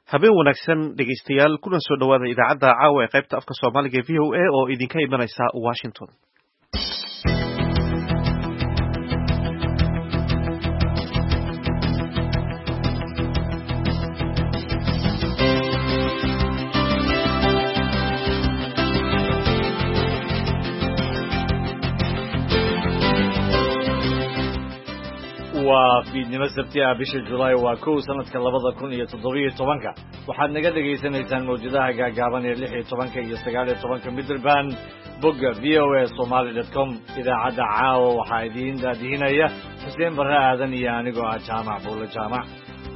habeen wanaagsan dhegaystayaal kuna soo dhawaada idaacadda caawa ee qaybta afka Soomaaliga ee VOA oo idinka imanaysa Washington. fiidnimo sabtiga bisha July waa 1 sanadka 2017 waxaad naga dhageysanaysaan mowjadaha gaagaaban ee 16 iyo 19 midband bogga voasomali.com idaacadda caawa waxaa idiin daadihinaya Xuseen Barre Aadan iyo anigoo ah Jaamac Buule Jaamac.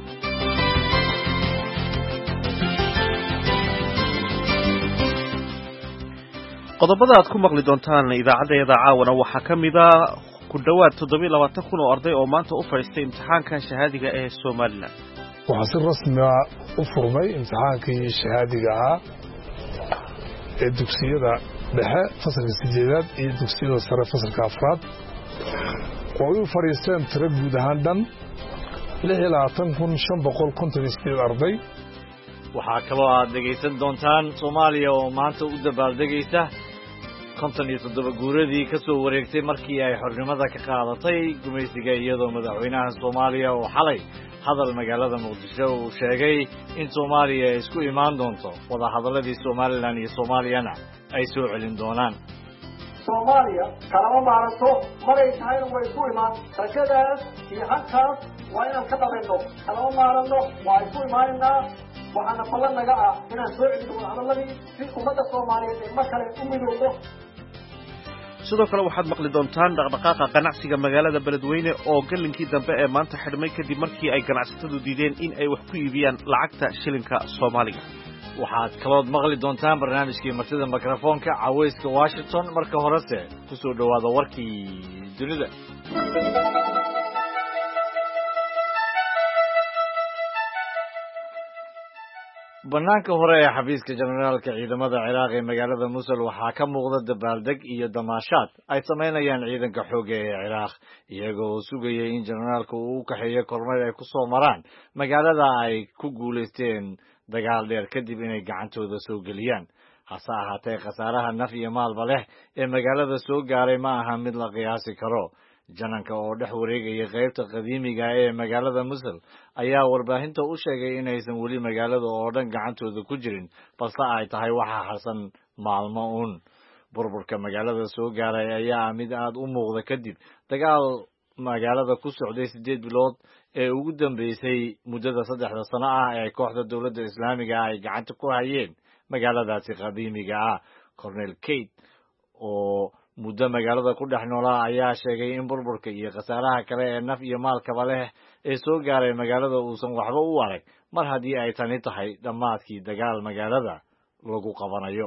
qodobada aad ku maqli doontaan idaacadda caawana waxaa kamid ah ku dhawaad 720 oo arday oo maanta u fadhiistay imtixaanka shahaadiga ee Soomaaliland. waxaa si rasmi ah u furmay imtixaankii shahaadiga ah ee dugsiyada dhexe fasalka 8aad iyo dugsiyada sare fasalka 4aad oo u fadhiisteen tiro guud ahaan dhan 26,558 arday. waxaa kaloo aad dhegaysan doontaan Soomaaliya oo maanta u dabaaldegaysa 57 guuradii ka soo wareegtay markii ay xornimada ka qaadatay gumaysiga iyadoo madaxweynaha Soomaaliya oo xalay hadal magaalada Muqdisho uu sheegay in Soomaaliya isku imaan doonto wada hadaladii Somaliland iyo Soomaaliyana ay soo celin doonaan. Soomaaliya kalama maaranto maray tahay way isku imaan rajadaas iyo halkaas waa inaan ka dhabayno kalama maaranno waa isku imaanaa waxaana ballan naga ah inaan soo celino wada hadaladii si ummadda Soomaaliyeed ay mar kale u midowdo. sidoo kale waxaad maqli doontaan dhaqdhaqaaqa ganacsiga magaalada Beledweyne oo galinkii dambe ee maanta xidhmay kadib markii ay ganacsatadu diideen in ay wax ku iibiyaan lacagta shilinka Soomaaliga. waxaad kaloo maqli doontaan barnaamijkii martida mikrofoonka Caweyska Washington marka horese ku soo dhawaada warkii dunida. banaanka hore ee xafiiska generaalka ciidamada Ciraaq ee magaalada Mosul waxaa ka muuqda dabaaldeg iyo damaashaad ay sameynayaan ciidanka xoogga ee Ciraaq iyagoo sugayay in generaalku uu ka xeeyo kormeer ay ku soo maraan magaalada ay ku guuleysteen dagaal dheer kadib inay gacantooda soo geliyaan. hase ahaatee khasaaraha naf iyo maalba leh ee magaalada soo gaaray ma aha mid la qiyaasi karo. jananka oo dhex wareegaya qaybta qadiimiga ee magaalada Mosul ayaa warbaahinta u sheegay inaysan weli magaalada oo dhan gacantooda ku jirin balse ay tahay waxa harsan maalmo uun. burburka magaalada soo gaaray ayaa mid aad u muuqda kadib dagaal magaalada ku socday 8 bilood ee ugu dambeysay muddada 3 sano ah ee kooxda dawladda Islaamiga ay gacanta ku hayeen magaaladaasi qadiimiga ah. Colonel Kate oo muddo magaalada ku dhex noolaa ayaa sheegay in burburka iyo khasaaraha kale ee naf iyo maalkaba leh ee soo gaaray magaalada uusan waxba u arag mar haddii ay tani tahay dhammaadkii dagaal magaalada lagu qabanayo.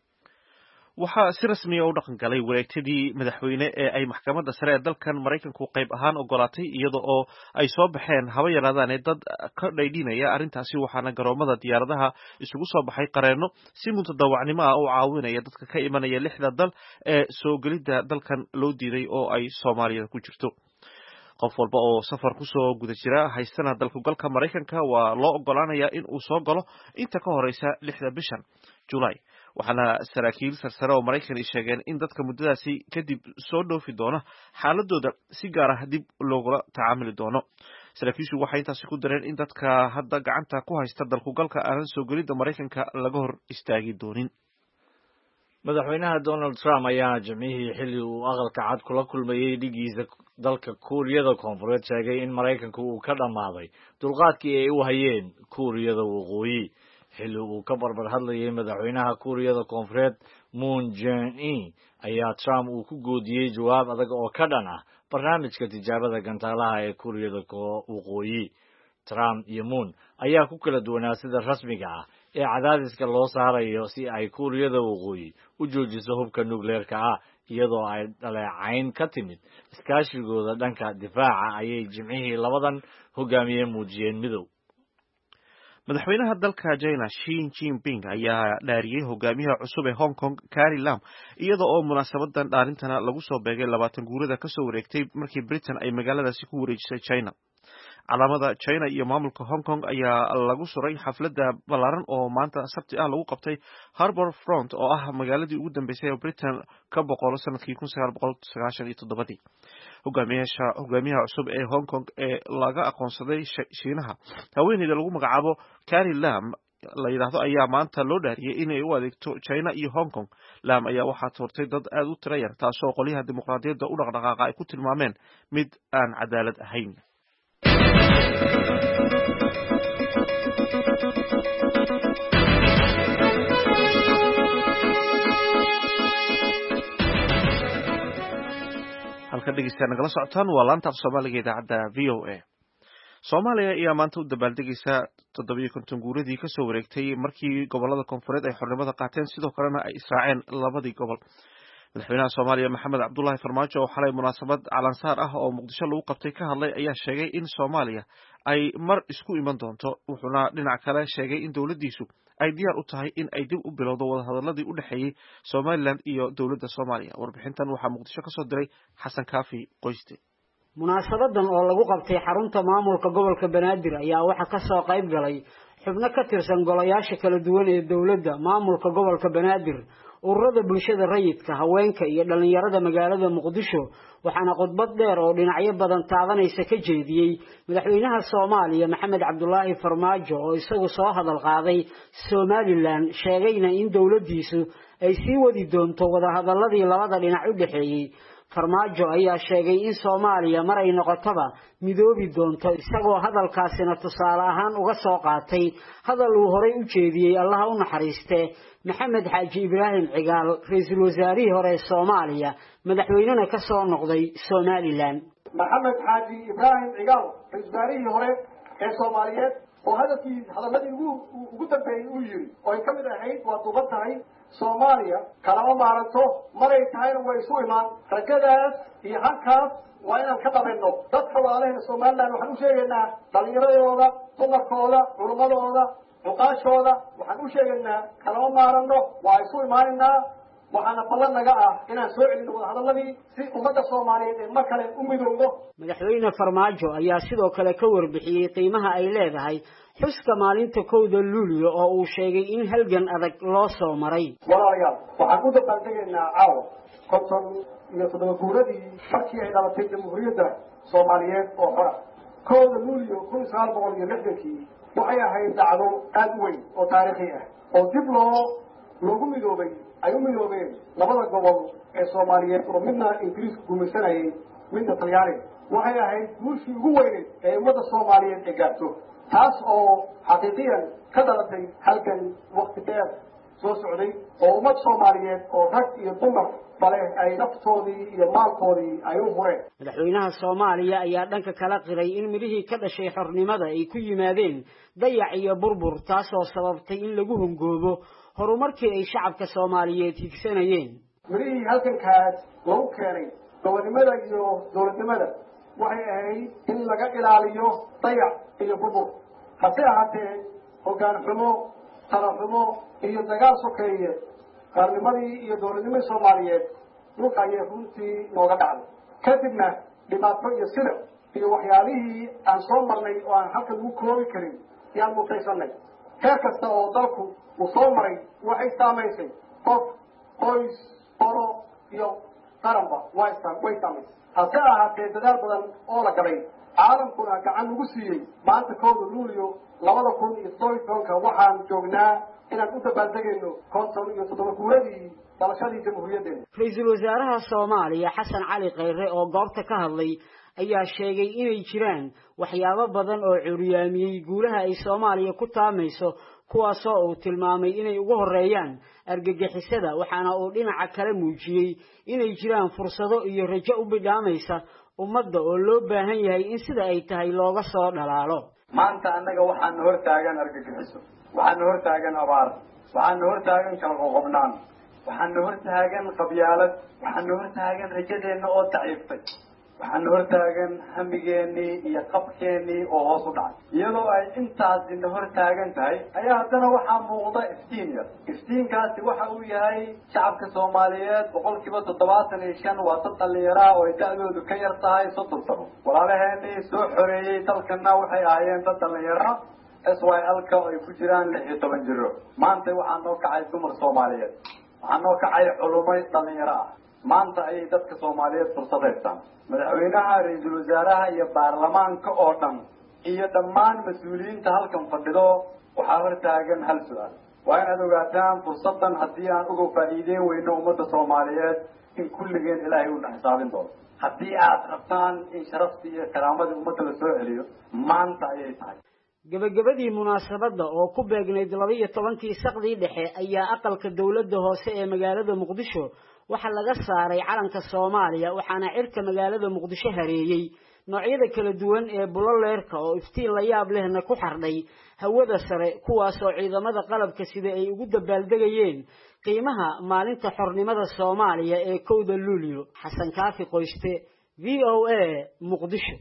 waxaa si rasmi ah u dhaqan galay wareegtadii madaxweyne ee ay maxkamadda sare ee dalkan Mareykanku qayb ahaan ogolaatay iyada oo ay soo baxeen haba yaraadaan dad ka dhaydhinaya arrintaasi waxaana garoomada diyaaradaha isugu soo baxay qareeno si mutadawacnimo ah u caawinaya dadka ka imanaya 6 dal ee soo gelida dalkan loo diiday oo ay Soomaaliya ku jirto. qof walba oo safar ku soo guda jira haystana dalku galka Mareykanka waa loo ogolaanayaa in uu soo galo inta ka horeysa 6 bishan July. waxaana saraakiil sarsare oo Mareykan ay sheegeen in dadka muddadaasi kadib soo dhoofi doona xaaladooda si gaar ah dib loogula tacaamuli doono. saraakiishu waxay intaasi ku dareen in dadka hadda gacanta ku haysta dalku galka aan soo gelida Mareykanka laga hor istaagi doonin. madaxweynaha Donald Trump ayaa jimcihii xilli uu aqalka cad kula kulmayay dhigiisa dalka Kuuriyada Koonfureed sheegay in Mareykanku uu ka dhamaaday dulqaadkii ay u hayeen Kuuriyada Waqooyi. xilli uu ka barbar hadlayay madaxweynaha Kuuriyada Koonfureed Moon Jae-in ayaa Trump uu ku goodiyay jawaab adag oo ka dhan ah barnaamijka tijaabada gantaalaha ee Kuuriyada Waqooyi. Trump iyo Moon ayaa ku kala duwanaa sida rasmiga ah ee cadaadiska loo saarayo si ay Kuuriyada Waqooyi u joojiso hubka nukleerka ah iyadoo ay dhaleecayn ka timid iskaashigooda dhanka difaaca ayay jimcihii labadan hogaamiye muujiyeen midow. madaxweynaha dalka China Xi Jinping ayaa dhaariyay hogaamiyaha cusub ee Hong Kong Carrie Lam iyada oo munaasabadan dhaarintana lagu soo beegay 20 guurada ka soo wareegtay markii Britain ay magaaladaasi ku wareejisay China. calaamada China iyo maamulka Hong Kong ayaa lagu suray xafladda ballaaran oo maanta Sabti ah lagu qabtay Harbour Front oo ah magaaladii ugu dambeysay ee Britain ka boqolo sanadkii 1997. hogaamiyaha cusub ee Hong Kong ee laga aqoonsaday Shiinaha haweeneyda lagu magacaabo Carrie Lam la yiraahdo ayaa maanta loo dhaariyay inay u adeegto China iyo Hong Kong. Lam ayaa waxaa toortay dad aad u tiro yar taasoo qolyaha dimuqraadiyadda u dhaqdhaqaaqa ay ku tilmaameen mid aan cadaalad ahayn. halka dhegeystayaal nagala socotaan waa laanta af Soomaaliga idaacadda VOA. Soomaaliya ayaa maanta u dabaaldegaysa 750 guuradii ka soo wareegtay markii gobolada koonfureed ay xornimada qaateen sidoo kalena ay israaceen labadii gobol. madaxweynaha Soomaaliya Maxamed Cabdullaahi Farmaajo oo xalay munaasabad calansaar ah oo Muqdisho lagu qabtay ka hadlay ayaa sheegay in Soomaaliya ay mar isku iman doonto wuxuuna dhinac kale sheegay in dawladdiisu ay diyaar u tahay in ay dib u bilowdo wadahadaladii u dhaxeeyay Somaliland iyo dawladda Soomaaliya. warbixintan waxaa Muqdisho ka soo diray Xasan Kaafi Qoyste. munaasabadan oo lagu qabtay xarunta maamulka gobolka Banaadir ayaa waxa ka soo qayb galay xubno ka tirsan golayaasha kala duwan ee dawladda, maamulka gobolka Banaadir, ururada bulshada rayidka, haweenka iyo dhalinyarada magaalada Muqdisho. waxaana khudbad dheer oo dhinacyo badan taabanaysa ka jeediyay madaxweynaha Soomaaliya Maxamed Cabdullaahi Farmaajo oo isagu soo hadal qaaday Somaliland, sheegayna in dawladdiisu ay sii wadi doonto wadahadaladii labada dhinac u dhaxeeyay. Farmaajo ayaa sheegay in Soomaaliya mar ay noqotaba midoobi doonto, isagoo hadalkaasina tusaale ahaan uga soo qaatay hadal uu horay u jeediyay Allah u naxariistee Maxamed Xaaji Ibraahim Cigaal, ra'iisul wasaarihii hore ee Soomaaliya, madaxweynena ka soo noqday Somaliland. Maxamed Xaaji Ibraahim Cigaal, ra'iisul wasaarihii hore ee Soomaaliyeed, oo hadalladii ugu dambeeyay uu yiri oo ay ka mid ahayd waa duuban tahay Soomaaliya kalama maaranto maray tahayna way isu imaan. rajadaas iyo halkaas waa inaan ka dhabayno dadka walaalaheena Somaliland. waxaan u sheegaynaa dhalinyaradooda, dumarkooda, culumadooda, cuqaashooda, waxaan u sheegaynaa kalama maaranno waa isu imaanaynaa. waxaana ballan naga ah inaan soo celino wadahadaladii si ummadda Soomaaliyeed ee mar kale u midowdo. madaxweyne Farmaajo ayaa sidoo kale ka warbixiyay qiimaha ay leedahay xuska maalinta 1 Luulyo oo uu sheegay in halgan adag loo soo maray. walaalayaal, waxaan u dabaaldegaynaa caawa 57 guuradii markii ay dhalatay jamhuuriyadda Soomaaliyeed oo xora. 1 Luulyo 1960 waxay ahayd dhacdo aad u weyn oo taariikhi ah oo dib loogu midoobay ay u midoobeen labada gobol ee Soomaaliyeed oo midna Ingiriis gumaysanayay midna Talyaani. waxay ahayd guushii ugu weyneed ee ummadda Soomaaliyeed ee gaarto, taas oo xaqiiqiyan ka dhalatay halgan waqti dheer soo socday oo ummad Soomaaliyeed oo rag iyo dumar bale ay naftoodii iyo maalkoodii ay u hureen. madaxweynaha Soomaaliya ayaa dhanka kala qiray in midihii ka dhashay xornimada ay ku yimaadeen dayac iyo burbur, taasoo sababtay in lagu hungoobo horumarkii ay shacabka Soomaaliyeed higsanayeen. midihii halkankaas lagu keenay gobonimada iyo dowladnimada waxay ahayd in laga ilaaliyo dayac iyo burbur. hase ahaatee hoggaan xumo, talo xumo iyo dagaal sokeeye qaarnimadii iyo dowladnimadii Soomaaliyeed dhulka ayay runtii nooga dhacday. kadibna dhibaato iyo sida iyo waxyaalihii aan soo marnay oo aan halka lagu koobi karin yaan mutaysanay. heer kasta oo dalku uu soo maray waxay saamaysay qof, qoys, qolo iyo qaranba way saamaysay. hase ahaatee dadaal badan oo la galay caalamkuna gacan ugu siiyey. maanta 1 Luulyo 2017 waxaan joognaa inaan u dabaaldegayno 57 guuradii dhalashadii jamhuuriyaddeena. ra'iisul wasaaraha Soomaaliya Xasan Cali Khayre oo goobta ka hadlay ayaa sheegay inay jiraan waxyaabo badan oo curyaamiyay guulaha ay Soomaaliya ku taamayso, kuwaasoo uu tilmaamay inay ugu horeeyaan argagixisada. waxaana uu dhinaca kale muujiyay inay jiraan fursado iyo rajo u bidhaamaysa ummadda oo loo baahan yahay in sida ay tahay looga soo dhalaalo. maanta annaga waxaan hor taagan argagixiso, waxaan hor taagan abaar, waxaan hor taagan kala qoqobnaan, waxaan hor taagan qabyaalad, waxaan hor taagan rajadeenna oo daciiftay. waxaana hortaagan hamigeenii iyo qabkeenii oo hoos u dhacay iyadoo ay intaasina hortaagan tahay ayaa haddana waxaa muuqda iftiin yar iftiinkaasi waxa uu yahay shacabka soomaaliyeed 75% waa dad dhalinyara oo ay da-doodu ka yar tahay 30 sano walaalaheenii soo xoreeyey dalkana waxay ahaayeen dad dhalinyara SYL-ka oo ay ku jiraan 16 jiro maanta waxaa noo kacay dumar Soomaaliyeed waxaa noo kacay culumay dhalinyaro ah maanta ayay dadka Soomaaliyeed fursad haystaan madaxweynaha ra'iisul wasaaraha iyo baarlamaanka oo dhan iyo dhammaan mas'uuliyiinta halkan fadhido waxaa hortaagan hal su'aal waa inaad ogaataan fursadan haddii aan uga faa'iideyn weyno ummadda Soomaaliyeed in kulligeen Ilaahay uu xisaabin doono haddii aad rabtaan in sharaftii iyo karaamadii ummadda la soo celiyo maanta ayay tahay gabagabadii munaasabadda oo ku beegnayd 12 saqdii dhexe ayaa aqalka dawladda hoose ee magaalada Muqdisho waxa laga saaray calanka Soomaaliya waxaana cirka magaalada Muqdisho hareeyay noocyada kala duwan ee buloleerka oo iftiin la yaab lehna ku xardhay hawada sare kuwaas oo ciidamada qalabka sida ay ugu dabaaldegayeen qiimaha maalinta xornimada Soomaaliya ee 1 Luulyo Xasan Kaafi Qoyste VOA Muqdisho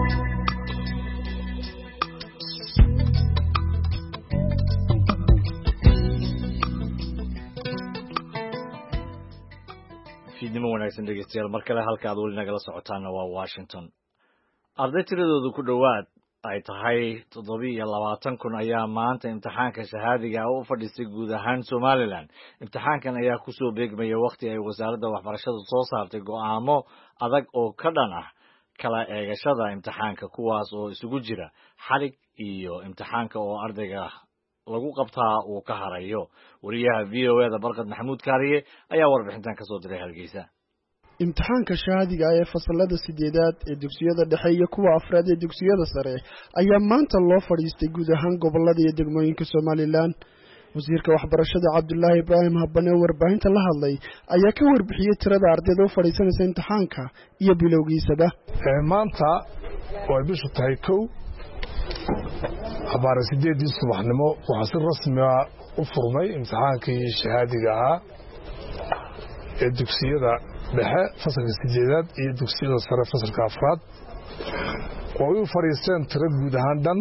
fiidnimo wanaagsan dhegeystayaal mar kale halka aad weli nagala socotaana waa Washington arday tiradoodu ku dhowaad ay tahay 27,000 ayaa maanta imtixaanka shahaadiga u fadhiistay guud ahaan Somaliland imtixaankan ayaa ku soo beegmaya waqti ay wasaaradda waxbarashada soo saartay go'aamo adag oo ka dhan ah kala eegashada imtixaanka kuwaas oo isugu jira xarig iyo imtixaanka oo ardayga lagu qabtaa uu ka harayo wariyaha VOA-da Barqad Maxamuud Kaariye ayaa warbixintan ka soo diray Hargeysa imtixaanka shahaadiga ee fasalada 8aad ee dugsiyada dhexe iyo kuwa afraad ee dugsiyada sare ayaa maanta loo fadhiistay guud ahaan gobolada iyo degmooyinka Somaliland wasiirka waxbarashada Cabdullaahi Ibraahim Habane warbaahinta la hadlay ayaa ka warbixiyay tirada ardayda u fadhiisanaysa imtixaanka iyo bilowgiisaba maanta way bishu tahay 1 abaar 8 subaxnimo waxaa si rasmi ah u furmay imtixaankii shahaadiga ahaa ee dugsiyada dhexe fasalka 8aad iyo dugsiyada sare fasalka afraad oo ay u fariisteen tiro guud ahaan dhan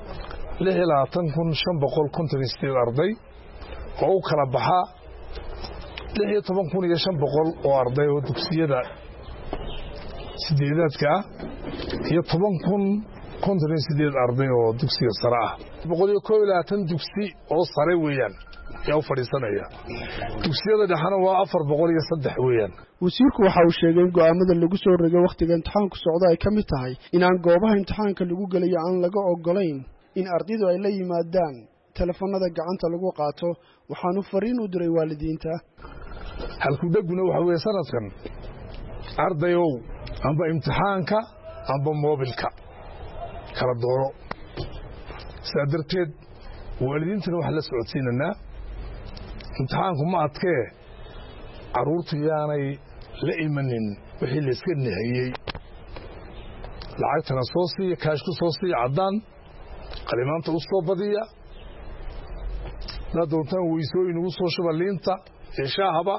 26,558 arday oo u kala baxa 16,500 oo arday oo dugsiyada 8aadka ah iyo 10,058 arday oo dugsiga sare ah 121 dugsi oo sare weeyaan yaa u fadhiisanaya dugsiyada dhexana waa 403 weeyaan wasiirku waxa uu sheegay in go'aamada lagu soo rogay waqtiga imtixaanku socdo ay ka mid tahay in aan goobaha imtixaanka lagu galayo aan laga ogolayn in ardaydu ay la yimaadaan telefoonada gacanta lagu qaato waxaanu fariin u diray waalidiinta halku dhaguna waxa weeye sanadkan ardayow amba imtixaanka amba mobilka kala dooro saadarteed waalidiintana waxa la socodsiinanaa imtixaanku ma adkee caruurtu yaanay la imanin wixii la iska nihayey lacagtana soo siiya kaashku soo siiya caddaan qalimaanta u soo badiya haddaad doontaan weysooyin ugu soo shuba liinta iyo shaahaba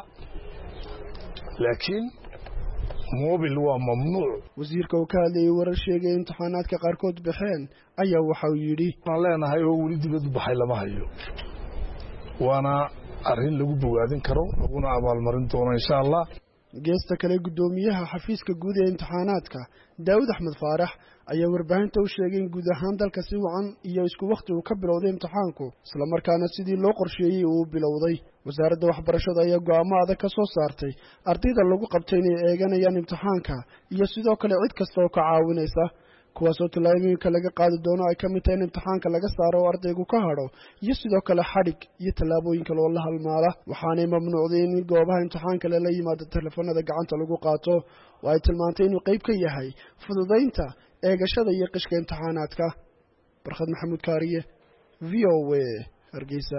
laakiin mobil waa mamnuuc wasiirka oo ka hadlayay warar sheegay imtixaanaadka qaarkood baxeen ayaa waxa uu yidhi waxaan leenahay oo weli dibad u baxay lama hayo waana arrin lagu bogaadin karo laguna abaalmarin doono insha allah geesta kale gudoomiyaha xafiiska guud ee imtixaanaadka Daawud Axmed Faarax ayaa warbaahinta u sheegay in guud ahaan dalka si wacan iyo isku waqti uu ka bilowday imtixaanku isla markaana sidii loo qorsheeyay uu bilowday wasaaradda waxbarashada ayaa go'aamo adag ka soo saartay ardayda lagu qabtay inay eeganayaan imtixaanka iyo sidoo kale cid kasta oo ka caawinaysa kuwaasoo tallaabooyinka laga qaadi doono ay ka mid tahay in imtixaanka laga saaro oo ardaygu ka hadho iyo sidoo kale xadhig iyo tallaabooyin kale oo la halmaala waxaanay mamnuucday in goobaha imtixaanka lala yimaado telefoonada gacanta lagu qaato oo ay tilmaantay inuu qayb ka yahay fududaynta eegashada iyo qishka imtixaanaadka Barqad Maxamuud Kaariye VOA Hargeysa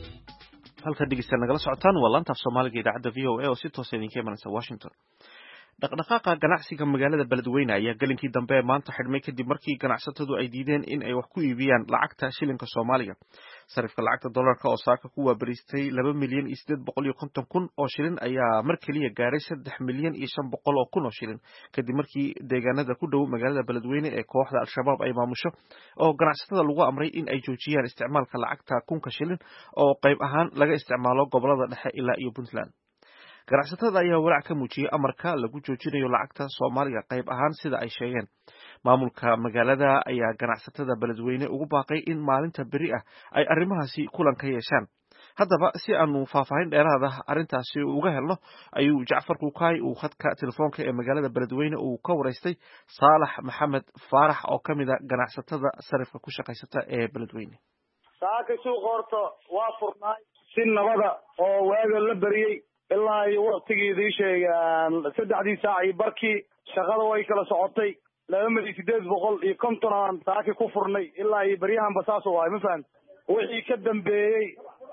halka dhegeystayaal nagala socotaan waa laanta Soomaaliga idaacadda VOA oo si toos ah idinka imanaysa Washington dhaqdhaqaaqa ganacsiga magaalada beledweyne ayaa gelinkii dambe maanta xidhmay kadib markii ganacsatadu ay diideen in ay wax ku iibiyaan lacagta shilinka Soomaaliga. Sarifka lacagta dollarka oo saaka ku waabariistay 2,850,000 oo shilin ayaa mar kaliya gaaray 3,500,000 oo shilin kadib markii deegaanada ku dhow magaalada beledweyne ee kooxda Al-Shabaab ay maamusho oo ganacsatada lagu amray in ay joojiyaan isticmaalka lacagta 1,000 shilin oo qayb ahaan laga isticmaalo gobolada dhexe ilaa iyo Puntland. ganacsatada ayaa walaac ka muujiyay amarka lagu joojinayo lacagta Soomaaliga qayb ahaan sida ay sheegeen. Maamulka magaalada ayaa ganacsatada beledweyne ugu baaqay in maalinta beri ah ay arrimahaasi kulan ka yeeshaan. Haddaba si aanu faahfaahin dheeraad ah arrintaasi uga helno ayuu Jacfar Kukaay uu khadka telefoonka ee magaalada beledweyne uu ka wareystay Saalax Maxamed Faarax oo ka mid ah ganacsatada sarifka ku shaqaysata ee beledweyne. saaka suuqa horta waa furnaay si nabada oo waaga la bariyay ilaa iyo waqtigeedii sheegaan 3 saac iyo barkii shaqada way kala socotay 2,850 aan saaki ku furnay ilaa iyo baryahan basaas oo ay ma fahant wixii ka dambeeyay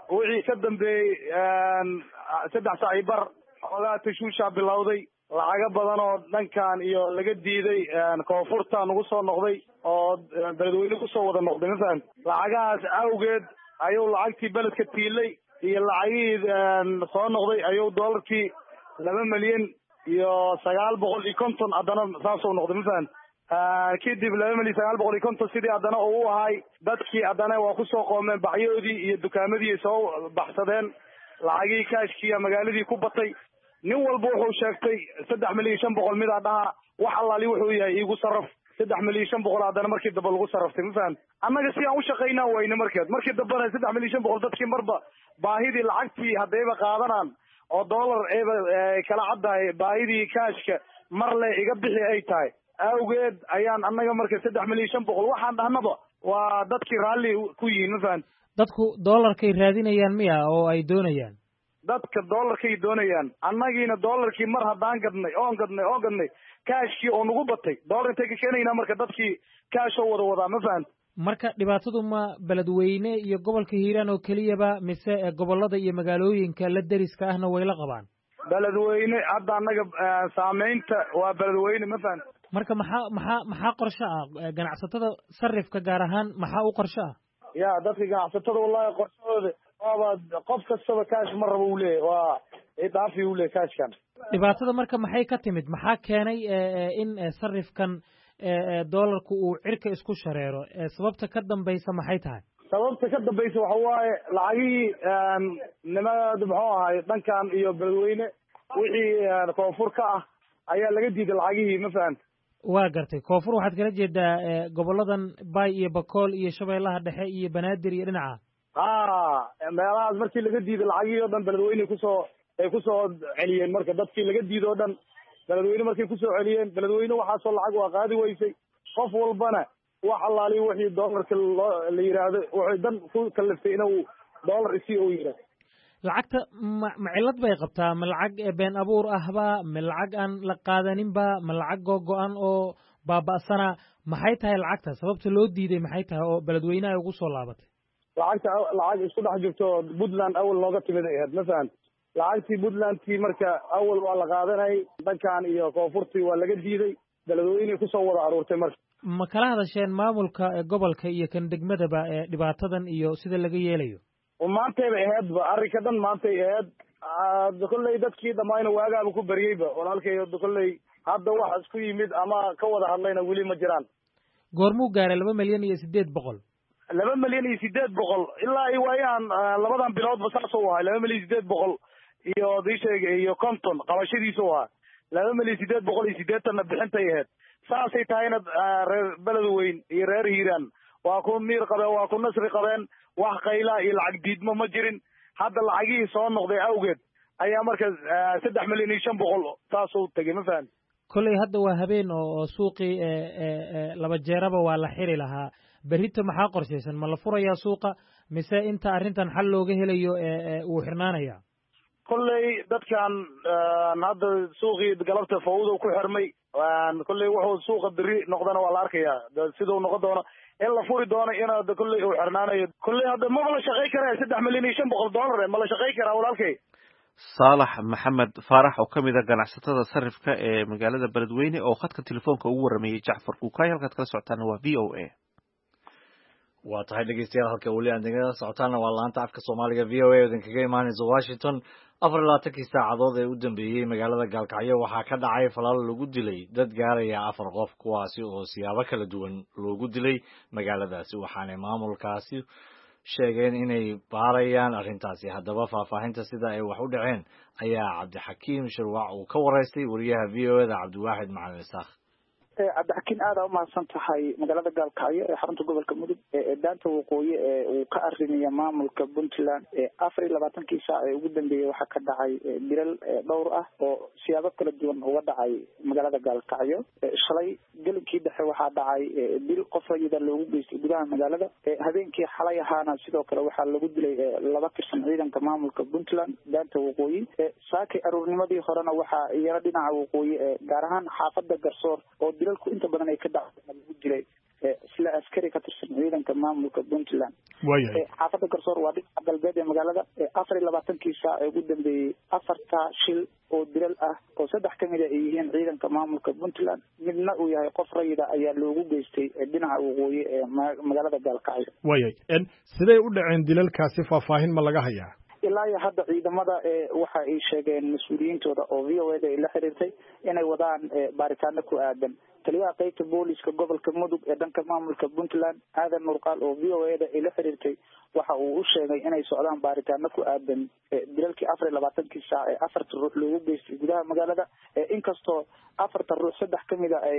3 saac iyo bar xogaa tashuusha bilowday lacaga badan oo dhankan iyo laga diiday koonfurta nagu soo noqday oo beledweyne ku soo wada noqday ma fahant lacagahaas awgeed ayuu lacagtii beledka tiilay iyo lacagihii soo noqday ayuu dollarkii 2,950,000 haddana saasuu noqday ma fahant kadib 2,950,000 sidii haddana uu ahay dadkii haddana waa kusoo qoomeen bacyoodii iyo dukaamadii soo baxsadeen lacagihii kaashkiiya magaaladii ku batay nin walba wuxuu sheegtay 3,500,000 mid dhaha wax allaali wuxuu yahay iigu saraf 3,500,000 haddana markii dambe lagu saraftay ma fahant annaga si aan u shaqaynaa wayne markii dambena 3,500,000 dadkii marba baahidii lacagtii haddayba qaadanaan oo dollar eeba kala caddahay baahidii kaashka mar le iga bixi ay tahay awgeed ayaan annaga marka 3,500,000 waxaan dhahnaba waa dadkii raalli ku yihiin ma fahant dadku dollarkay raadinayaan miya oo ay doonayaan dadka dollarkay doonayaan annagiina dollarkii mar haddaan gadnay kaashkii oo nagu batay dollar intay ka keenaynaa marka dadkii kaashoo wadaa ma fahant marka dhibaatadu ma beledweyne iyo gobolka hiiraan oo keliyaba mise gobolada iyo magaalooyinka la deriska ahna way la qabaan beledweyne hadda annaga saamaynta waa beledweyne ma fahant marka maxaa qorshe ah ganacsatada sarifka gaar ahaan maxaa u qorshe ah ya dadka ganacsatada wallahi qorshahooda waaba qof kastaba kaash ma rabo uu leeyahay waa idaafi uu leeyahay kaashkan dhibaatada marka maxay ka timid maxaa keenay in sarifkan dollarku uu cirka isku shareero sababta ka dambaysa maxay tahay sababta ka dambaysa waxa waaye lacagihii nimada muxuu ahay dhankan iyo beledweyne wixii koonfur ka ah ayaa laga diiday lacagihii ma fahanta waa gartay koonfur waxaad kala jeedaa goboladan bay iyo bakool iyo shabeellaha dhexe iyo banaadir iyo dhinaca meelahaas markii laga diiday lacagihii oo dhan beledweyne ay kusoo celiyeen marka dadkii laga diiday oo dhan beledweyne markay kusoo celiyeen beledweyne waxaasoo lacag waa qaadi weysay qof walbana wax allaali wixii dollarka la yidhaahdo wuxuu dan ku kaliftay inuu dollar isii oo yidhaahdo lacagta ma cillad bay qabtaa ma lacag been abuur ahba ma lacag aan la qaadaninba ma lacag googo-an oo baaba'sana maxay tahay lacagta sababta loo diiday maxay tahay oo beledweyne ay ugu soo laabatay lacag isku dhex jirto Puntland awal looga timid ay ahayd ma fahant lacagtii Puntlandkii marka awal waa la qaadanayay dhankan iyo koonfurtii waa laga diiday beledweyne kusoo wada aruurtay marka ma kala hadasheen maamulka gobolka iyo kan degmadaba dhibaatadan iyo sida laga yeelayo maantayba ahaydba arrinka dhan maantay ahayd kolley dadkii dhammaayna waagaaba ku baryeyba walaalkay kolley hadda wax isku yimid ama ka wada hadlayna weli ma jiraan goormuu gaaray 2,800,000 2,800,000 ilaa iyo waayaan labadan biloodba saas uu ahay 2,800,000 iyo diisheega iyo konton qabashadiisa uu ahaa 2,880 bixintay ahayd saasay tahayna reer beledweyne iyo reer hiiraan waa ku miir qabeen waa ku nasri qabeen wax qayla iyo lacag diidmo ma jirin hadda lacagihii soo noqday awgeed ayaa marka 3,500,000 taasuu tegey ma fahan kolley hadda waa habeen oo suuqii laba jeeraba waa la xiri lahaa berrito maxaa qorshaysan ma la furayaa suuqa mise inta arrintan xal looga helayo uu xirnaanayaa kolley dadkan hadda suuqii galabta fawdo ku xirmay kolley wuxuu suuqa berri noqdana waa la arkayaa siduu noqon doono in la furi doono inaad kolley uu xirnaanayo kolley hadda ma la shaqay karaa $3,500,000 ma la shaqay karaa walaalkay saalax maxamed faarax oo ka mid a ganacsatada sarifka ee magaalada beledweyne oo khadka telefoonka ugu waramayey jacfar kuukay. halkaad kala socotaana waa v o a. waa tahay dhegeystayaal, halka weli aad nagala socotaana waa laanta afka soomaaliga v o a idinkaga imaanaysa Washington. 24 saacadood ee u dambeeyey magaalada Gaalkacyo waxaa ka dhacay falal lagu dilay dad gaaraya 4 qof, kuwaasi oo siyaabo kala duwan loogu dilay magaaladaasi, waxaana maamulkaasi sheegeen inay baarayaan arrintaasi. haddaba faahfaahinta sida ay wax u dhaceen ayaa Cabdixakiim Shirwac uu ka waraystay wariyaha v o a da Cabdiwaaxid Macalin Isaaq. cabdixakiin aad aa umahadsan tahay. magaalada Gaalkacyo ee xarunta gobolka Mudug ee daanta waqooyi ee uu ka arrimaya maamulka Puntland 24 saac ee ugu dambeeyay waxaa ka dhacay dilal dhowr ah oo siyaabo kala duwan uga dhacay magaalada Gaalkacyo. shalay gelinkii dhexe waxaa dhacay dil qof rayida loogu geystay gudaha magaalada. habeenkii xalay ahaana sidoo kale waxaa lagu dilay 2 tirsan ciidanka maamulka Puntland daanta waqooyi. saakay aroornimadii horena waxaa iyana dhinaca waqooyi gaar ahaan xaafada Garsoor oo dilalku inta badan ay ka dhacday lagu dilay isla askari ka tirsan ciidanka maamulka Puntland. xaafada Garsoor waa dhinaca galbeed ee magaalada. 24 saac ee ugu dambeeyay 4 shil oo dilal ah oo 3 kamid ah ay yihiin ciidanka maamulka Puntland, midna uu yahay qof rayida ayaa loogu geystay dhinaca waqooyi ee magaalada Gaalkacyo. siday u dhaceen dilalkaasi, faahfaahin ma laga hayaa? ilaa iyo hadda ciidamada waxa ay sheegeen mas-uuliyiintooda oo v o a da ay la xiriirtay inay wadaan baaritaano ku aadan. taliyaha qaybta booliska gobolka Mudug ee dhanka maamulka Puntland Aadan Nurqaal oo v o a da ay la xiriirtay waxa uu u sheegay inay socdaan baaritaano ku aadan dilalkii 24 saac ee 4 ruux loogu geystay gudaha magaalada. inkastoo 4 ruux 3 kamid ah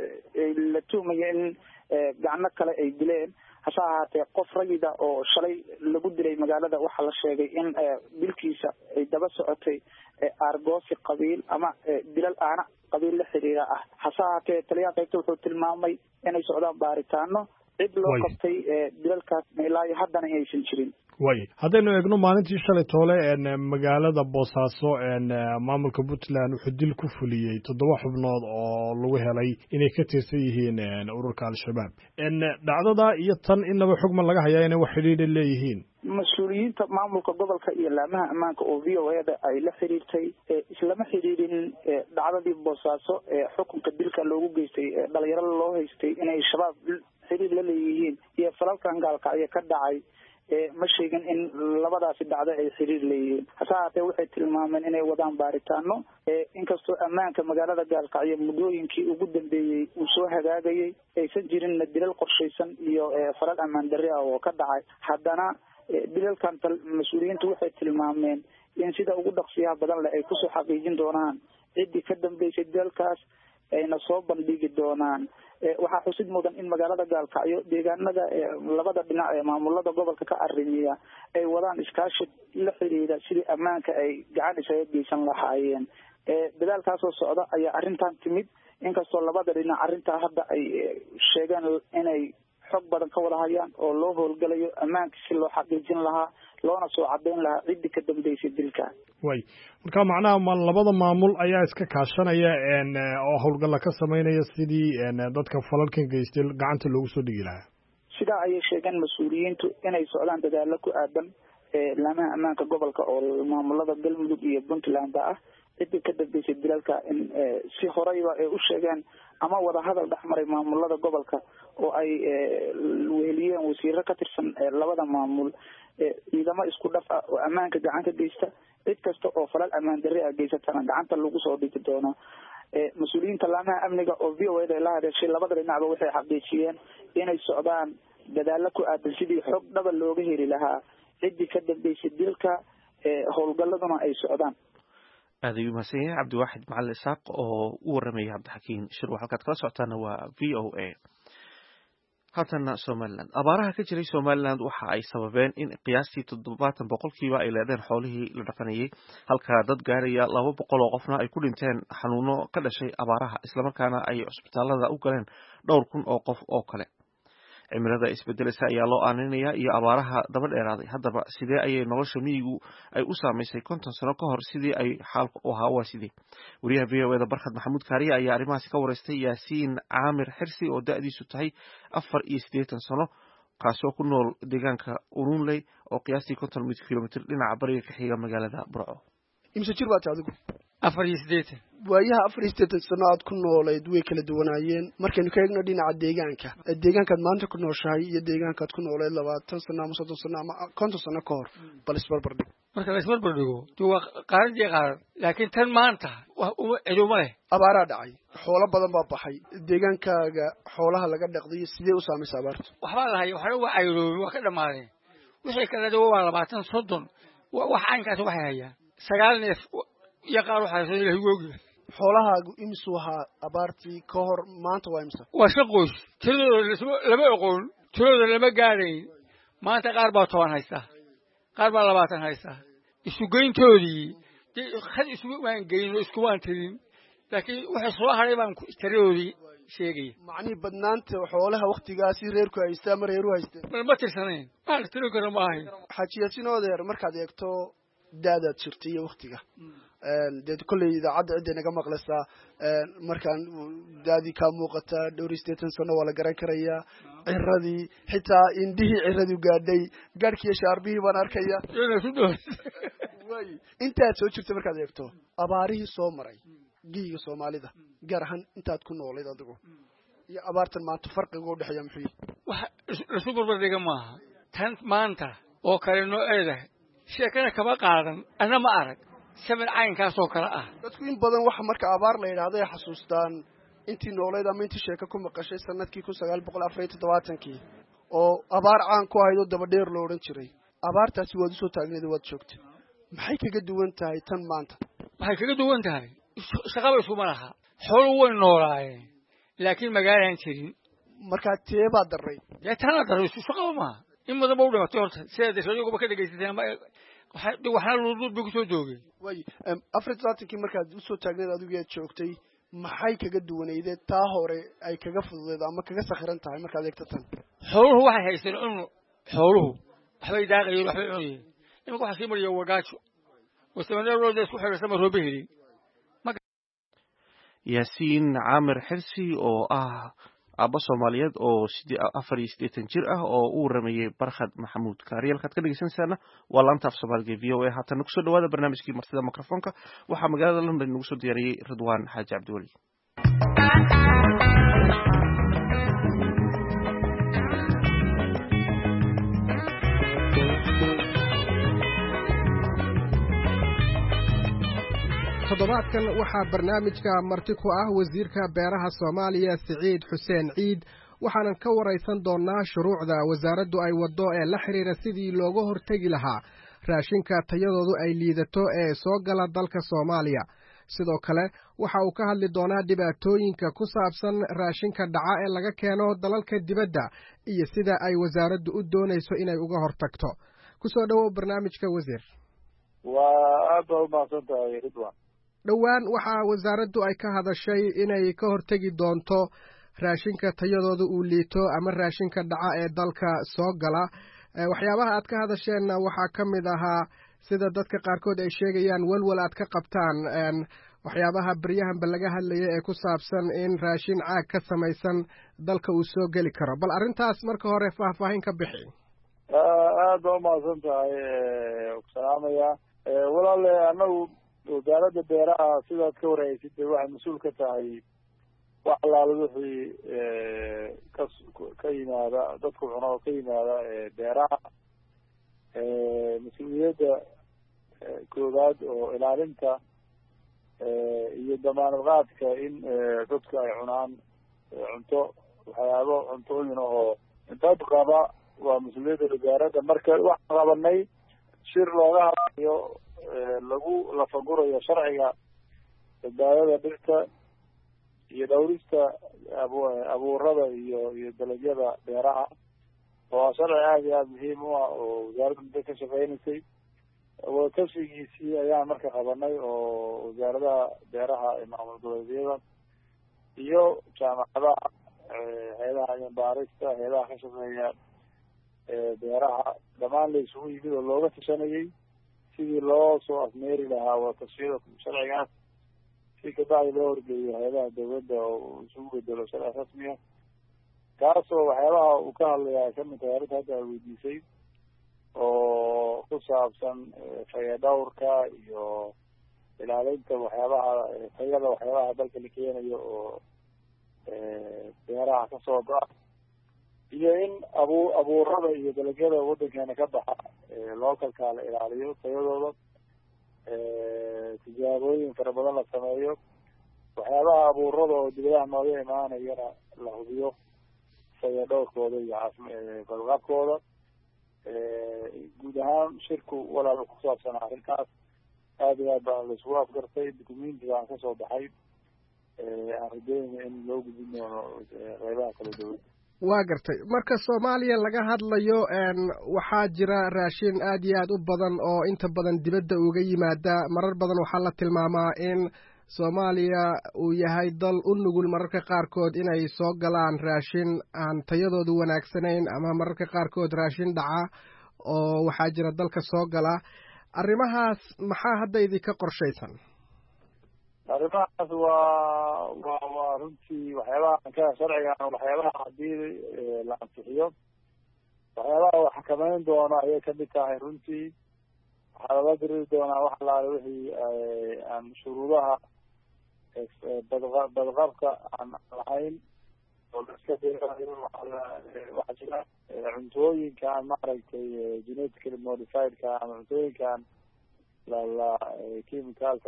ay la tuumayeen in gacno kale ay dileen, hase ahaatee qof rayida oo shalay lagu dilay magaalada waxaa la sheegay in dilkiisa ay daba socotay aargoosi qabiil ama dilal aana qabiil la xiriira ah. hase ahaatee taliyaha qaybta wuxuu tilmaamay inay socdaan baaritaano cid loo qabtay dilalkaas ilaa iyo haddana inaysan jirin. haddaynu eegno maalintii shalay toole magaalada Boosaaso maamulka Puntland wuxuu dil ku fuliyey 7 xubnood oo lagu helay inay ka tirsan yihiin ururka Al-Shabaab. dhacdada iyo tan inaba xugman laga hayaa inay wax xiriir leeyihiin. mas-uuliyiinta maamulka gobolka iyo laamaha ammaanka oo v o a da ay la xiriirtay islama xiriirin dhacdadii Boosaaso ee xukunka dilka loogu geystay dhalinyaro loo haystay inay shabaab xiriir la leeyihiin iyo falalkan Gaalkacyo ka dhacay. ma sheegin in labadaasi dhacdo ay xiriir leeyihiin. hase ahaatee waxay tilmaameen inay wadaan baaritaano. inkastoo ammaanka magaalada Gaalkacyo muddooyinkii ugu dambeeyey uu soo hagaagayay aysan jirinna dilal qorshaysan iyo falal ammaan darri ah oo ka dhacay, haddana dilalkan mas-uuliyiintu waxay tilmaameen in sida ugu dhaqsiyaha badan leh ay kusoo xaqiijin doonaan ciddii ka dambeysay dilalkaas ayna soo bandhigi doonaan. waxaa xusid mudan in magaalada Gaalkacyo deegaanada labada dhinac ee maamulada gobolka ka arrimiya ay wadaan iskaashi la xiriira sidii ammaanka ay gacan isaga geysan lahaayeen. dadaalkaasoo socda ayaa arrintan timid, inkastoo labada dhinac arrintaa hadda ay sheegeen inay xog badan ka wada hayaan oo loo howlgalayo ammaanka si loo xaqiijin lahaa loona soo cadeyn lahaa ciddii ka dambeysay dilka. marka macnaha labada maamul ayaa iska kaashanaya oo howlgalla ka sameynaya sidii dadka falalkan geystay gacanta loogu soo dhigi lahaa. sidaa ayay sheegeen mas-uuliyiintu inay socdaan dadaalo ku aadan laamaha ammaanka gobolka oo maamulada Galmudug iyo Puntland ah ciddii ka dambeysay dilalka in si horeyba ay u sheegeen ama wada hadal dhexmaray maamulada gobolka oo ay weheliyeen wasiiro ka tirsan labada maamul ciidamo isku dhaf ah oo ammaanka gacan ka geysta. cid kasta oo falal ammaan darri ah geysatana gacanta lagu soo dhigi doono. mas-uuliyiinta laamaha amniga oo v o a da la hadashay labada dhinacba waxay xaqiijiyeen inay socdaan dadaalo ku aadan sidii xog dhaba looga heli lahaa ciddii ka dambeysay dilka. howlgalladuna ay socdaan. aad ayuu mahadsan yahay Cabdiwaaxid Macalin Isaaq oo u waramayay Cabdixakiim Shirwac. halkaad kala socotaana waa v o a. haatana Somaliland. abaaraha ka jiray Somaliland waxa ay sababeen in qiyaastii 70% ay leedeen xoolihii la dhaqanayay, halka dad gaaraya 200 oo qofna ay ku dhinteen xanuuno ka dhashay abaaraha, islamarkaana ay cusbitaalada u galeen 2,000 oo qof oo kale. cimilada isbedeleysa ayaa loo aaninayaa iyo abaaraha daba dheeraaday. haddaba sidee ayay nolosha miyigu ay u saamaysay 50 sano ka hor sidii ay xaalku u ahaa waa sidee? wariyaha v o a da Barkhad Maxamuud Kaariye ayaa arrimahaasi ka wareystay Yaasiin Caamir Xirsi oo da'diisu tahay 84 sano, kaasoo ku nool deegaanka Urunley oo qiyaastii 50 kilomitir dhinaca bariga ka xiga magaalada Burco. imse jir baad adigu 48 waayaha 48 sano aad ku noolayd way kala duwanaayeen markaynu ka eegno dhinaca deegaankaad maanta ku nooshahay iyo deegaankaad ku noolayd 20 sano ama 30 sano ama 50 sano ka hor bal isbarbar dhig marka la isbarbar dhigo waa qaaradii qaar laakiin tan maanta wax uma ciiduma leh abaaraa dhacay xoolo badan baa baxay deegaankaaga xoolaha laga dhaqday sidee u saameysay abaartu waxba lahay waxa waa ayroobay waa ka dhamaadeen wixii kala dhawo waa 20 30 wax aankaas waxay hayaan 9 neef iyo qaar waxa soo ilaahay googi xoolahaagu imsu ahaa abaartii ka hor maanta waa imsa waa shaqoys tiradooda lama aqoon tiradooda lama gaarayn maanta qaar baa 10 haysta qaar baa 20 haysta isu geyntoodii khad isu waan geeyno isku waan tirin laakiin waxa soo haray baan ku tiradoodii sheegay macni badnaanta xoolaha waqtigaasi reerku haystaa ma reeru haysteen ma tirsaneen aan tiro karo ma ahayn xajiyadsinoodeer markaad eegto daadaad jirtay waqtiga dad kulli idaacada cid inaga maqlaysaa markaan daadi ka muuqata dhowr 80 sano wala garan karaya ciradii xitaa indihii ciradu gaadhay gaarkiyo shaarbihii baan arkaya way intaad soo jirtay markaad eegto abaarihii soo maray giiga Soomaalida gaar ahaan intaad ku noolayd adigu iyo abaartan maanta farqiga u dhaxeeya muxuu wax la soo barbardhiga maaha tan maanta oo kale nooceeda sheekana kaba qaadan ana ma arag saban caynkaas oo kala ah dadku in badan waxa marka abaar la yiraahdo ay xasuustaan intii nooleed ama intii sheeko ku maqashay sanadkii 1947 oo abaar caan ku ahayd oo daba dheer loo oran jiray abaartaasi waad soo taagneed waad joogtay maxay kaga duwan tahay tan maanta waxay kaga duwan tahay shaqada isku malaha xoolo way noolaayeen laakiin magaalaan jirin marka teeba daray ya tan daray shaqada ma in madaba u dhimatay horta sida shaqooyinka ka dhageysteen waxaan luudud ku soo joogay way afrikaankii markaad u soo taagneed adigu aad joogtay maxay kaga duwaneeyday taa hore ay kaga fududeed ama kaga sakhiran tahay markaad eegto tan xooluhu waxay haysteen xooluhu waxbay daaqayeen waxbay cunayeen imika waxa sii mariyo wagaajo wasameeyay rood isku xirsan roob helin yaasiin caamir xirsi oo ah aba Soomaaliyeed oo 84 jir ah oo uu rameeyay Barkhad Maxamuud Kaariyalkaad ka dhageysanaysaana waa laanta af Soomaaliga VOA haatan ku soo dhawaada barnaamijkii martida mikrofoonka waxaa magaalada London nagu soo diyaariyay Ridwaan Xaaji Cabdiwali toddobaadkan waxaa barnaamijka marti ku ah wasiirka beeraha Soomaaliya Siciid Xuseen Ciid waxaanan ka waraysan doonaa shuruucda wasaaraddu ay wado ee la xiriira sidii looga hortagi lahaa raashinka tayadoodu ay liidato ee soo gala dalka Soomaaliya sidoo kale waxa uu ka hadli doonaa dhibaatooyinka ku saabsan raashinka dhaca ee laga keeno dalalka dibadda iyo sida ay wasaaraddu u doonayso inay uga hortagto ku soo dhawow barnaamijka wasiir waa aad u mahadsantahay Ridwaan dhowaan waxaa wasaaraddu ay ka hadashay inay ka hortagi doonto raashinka tayadooda uu liito ama raashinka dhaca ee dalka soo gala waxyaabaha aad ka hadasheenna waxaa ka mid ahaa sida dadka qaarkood ay sheegayaan walwal aad ka qabtaan waxyaabaha baryahanba laga hadlaya ee ku saabsan in raashin caag ka samaysan dalka uu soo geli karo bal arrintaas marka hore faahfaahin ka bixi aad u mahadsantahay salaamaya walaale anagu wasaaradda beeraha sidaad ka warhaysid waxay mas-uul ka tahay wax allaala wixii ka yimaada dadku cuno oo ka yimaada beeraha mas-uuliyadda koowaad oo ilaalinta iyo damaanad qaadka in dadku ay cunaan cunto waxyaabo cuntooyin oo dad qaba waa mas-uuliyadda wasaaradda marka waxaan qabanay shir looga hadlayo lagu lafagurayo sharciga badbaadada dhirta iyo dhawrista abuurada iyo dalagyada beeraha oo sharci aad iyo aad muhiim u ah oo wasaaradda muddo ka shaqeynaysay wadatashigiisii ayaan marka qabanay oo wasaaradaha beeraha ee maamul goboleedyada iyo jaamacadaha hay-adaha cilmibaarista hay-adaha ka shaqeeya beeraha dhammaan la isugu yimid oo looga tashanayay sidii loo soo afmeeri lahaa wadatashiyada sharcigaas si kabacdi loo horgeeyo hay-adaha dawladda oo isugu bedelo sharci rasmiya kaasoo waxyaabaha uu ka hadlaya ay kamid tahay arrinta hadda ay weydiisay oo ku saabsan faya dhawrka iyo ilaalinta waxyaabaha tayada waxyaabaha dalka la keenayo oo beeraha kasoo baxa iyo in abuurada iyo dalagyada waddankeena ka baxa localka la ilaaliyo tayadooda, tijaabooyin fara badan la sameeyo, waxyaabaha abuurada oo dibadaha nooga imaanayana la hubiyo saya dhowrkooda iyo badqabkooda. guud ahaan shirku walaal ku saabsan arrintaas aad iyo aad baan laisugu afgartay. dukumentiga aan kasoo baxay aan rajeynaya in loo gudbin doono qeybaha kala duwan. waa gartay. marka Soomaaliya laga hadlayo waxaa jira raashin aad iyo aad u badan oo inta badan dibadda uga yimaada. marar badan waxaa la tilmaamaa in Soomaaliya uu yahay dal u nugul mararka qaarkood inay soo galaan raashin aan tayadoodu wanaagsanayn ama mararka qaarkood raashin dhaca oo waxaa jira dalka soo gala. arrimahaas maxaa hadda idinka qorshaysan? arrimahaas waa runtii waxyaabaha ka sharciga waxyaabaha hadii la ansixiyo waxyaabaha wax xakameyn doona ayay kamid tahay. runtii waxaa lala diriri doonaa wax alaale wixii aan shuruudaha badqabka aan lahayn oo iska waxaa jira cuntooyinkaan maaragtay genetically modifiedka ama cuntooyinkaan chemicalka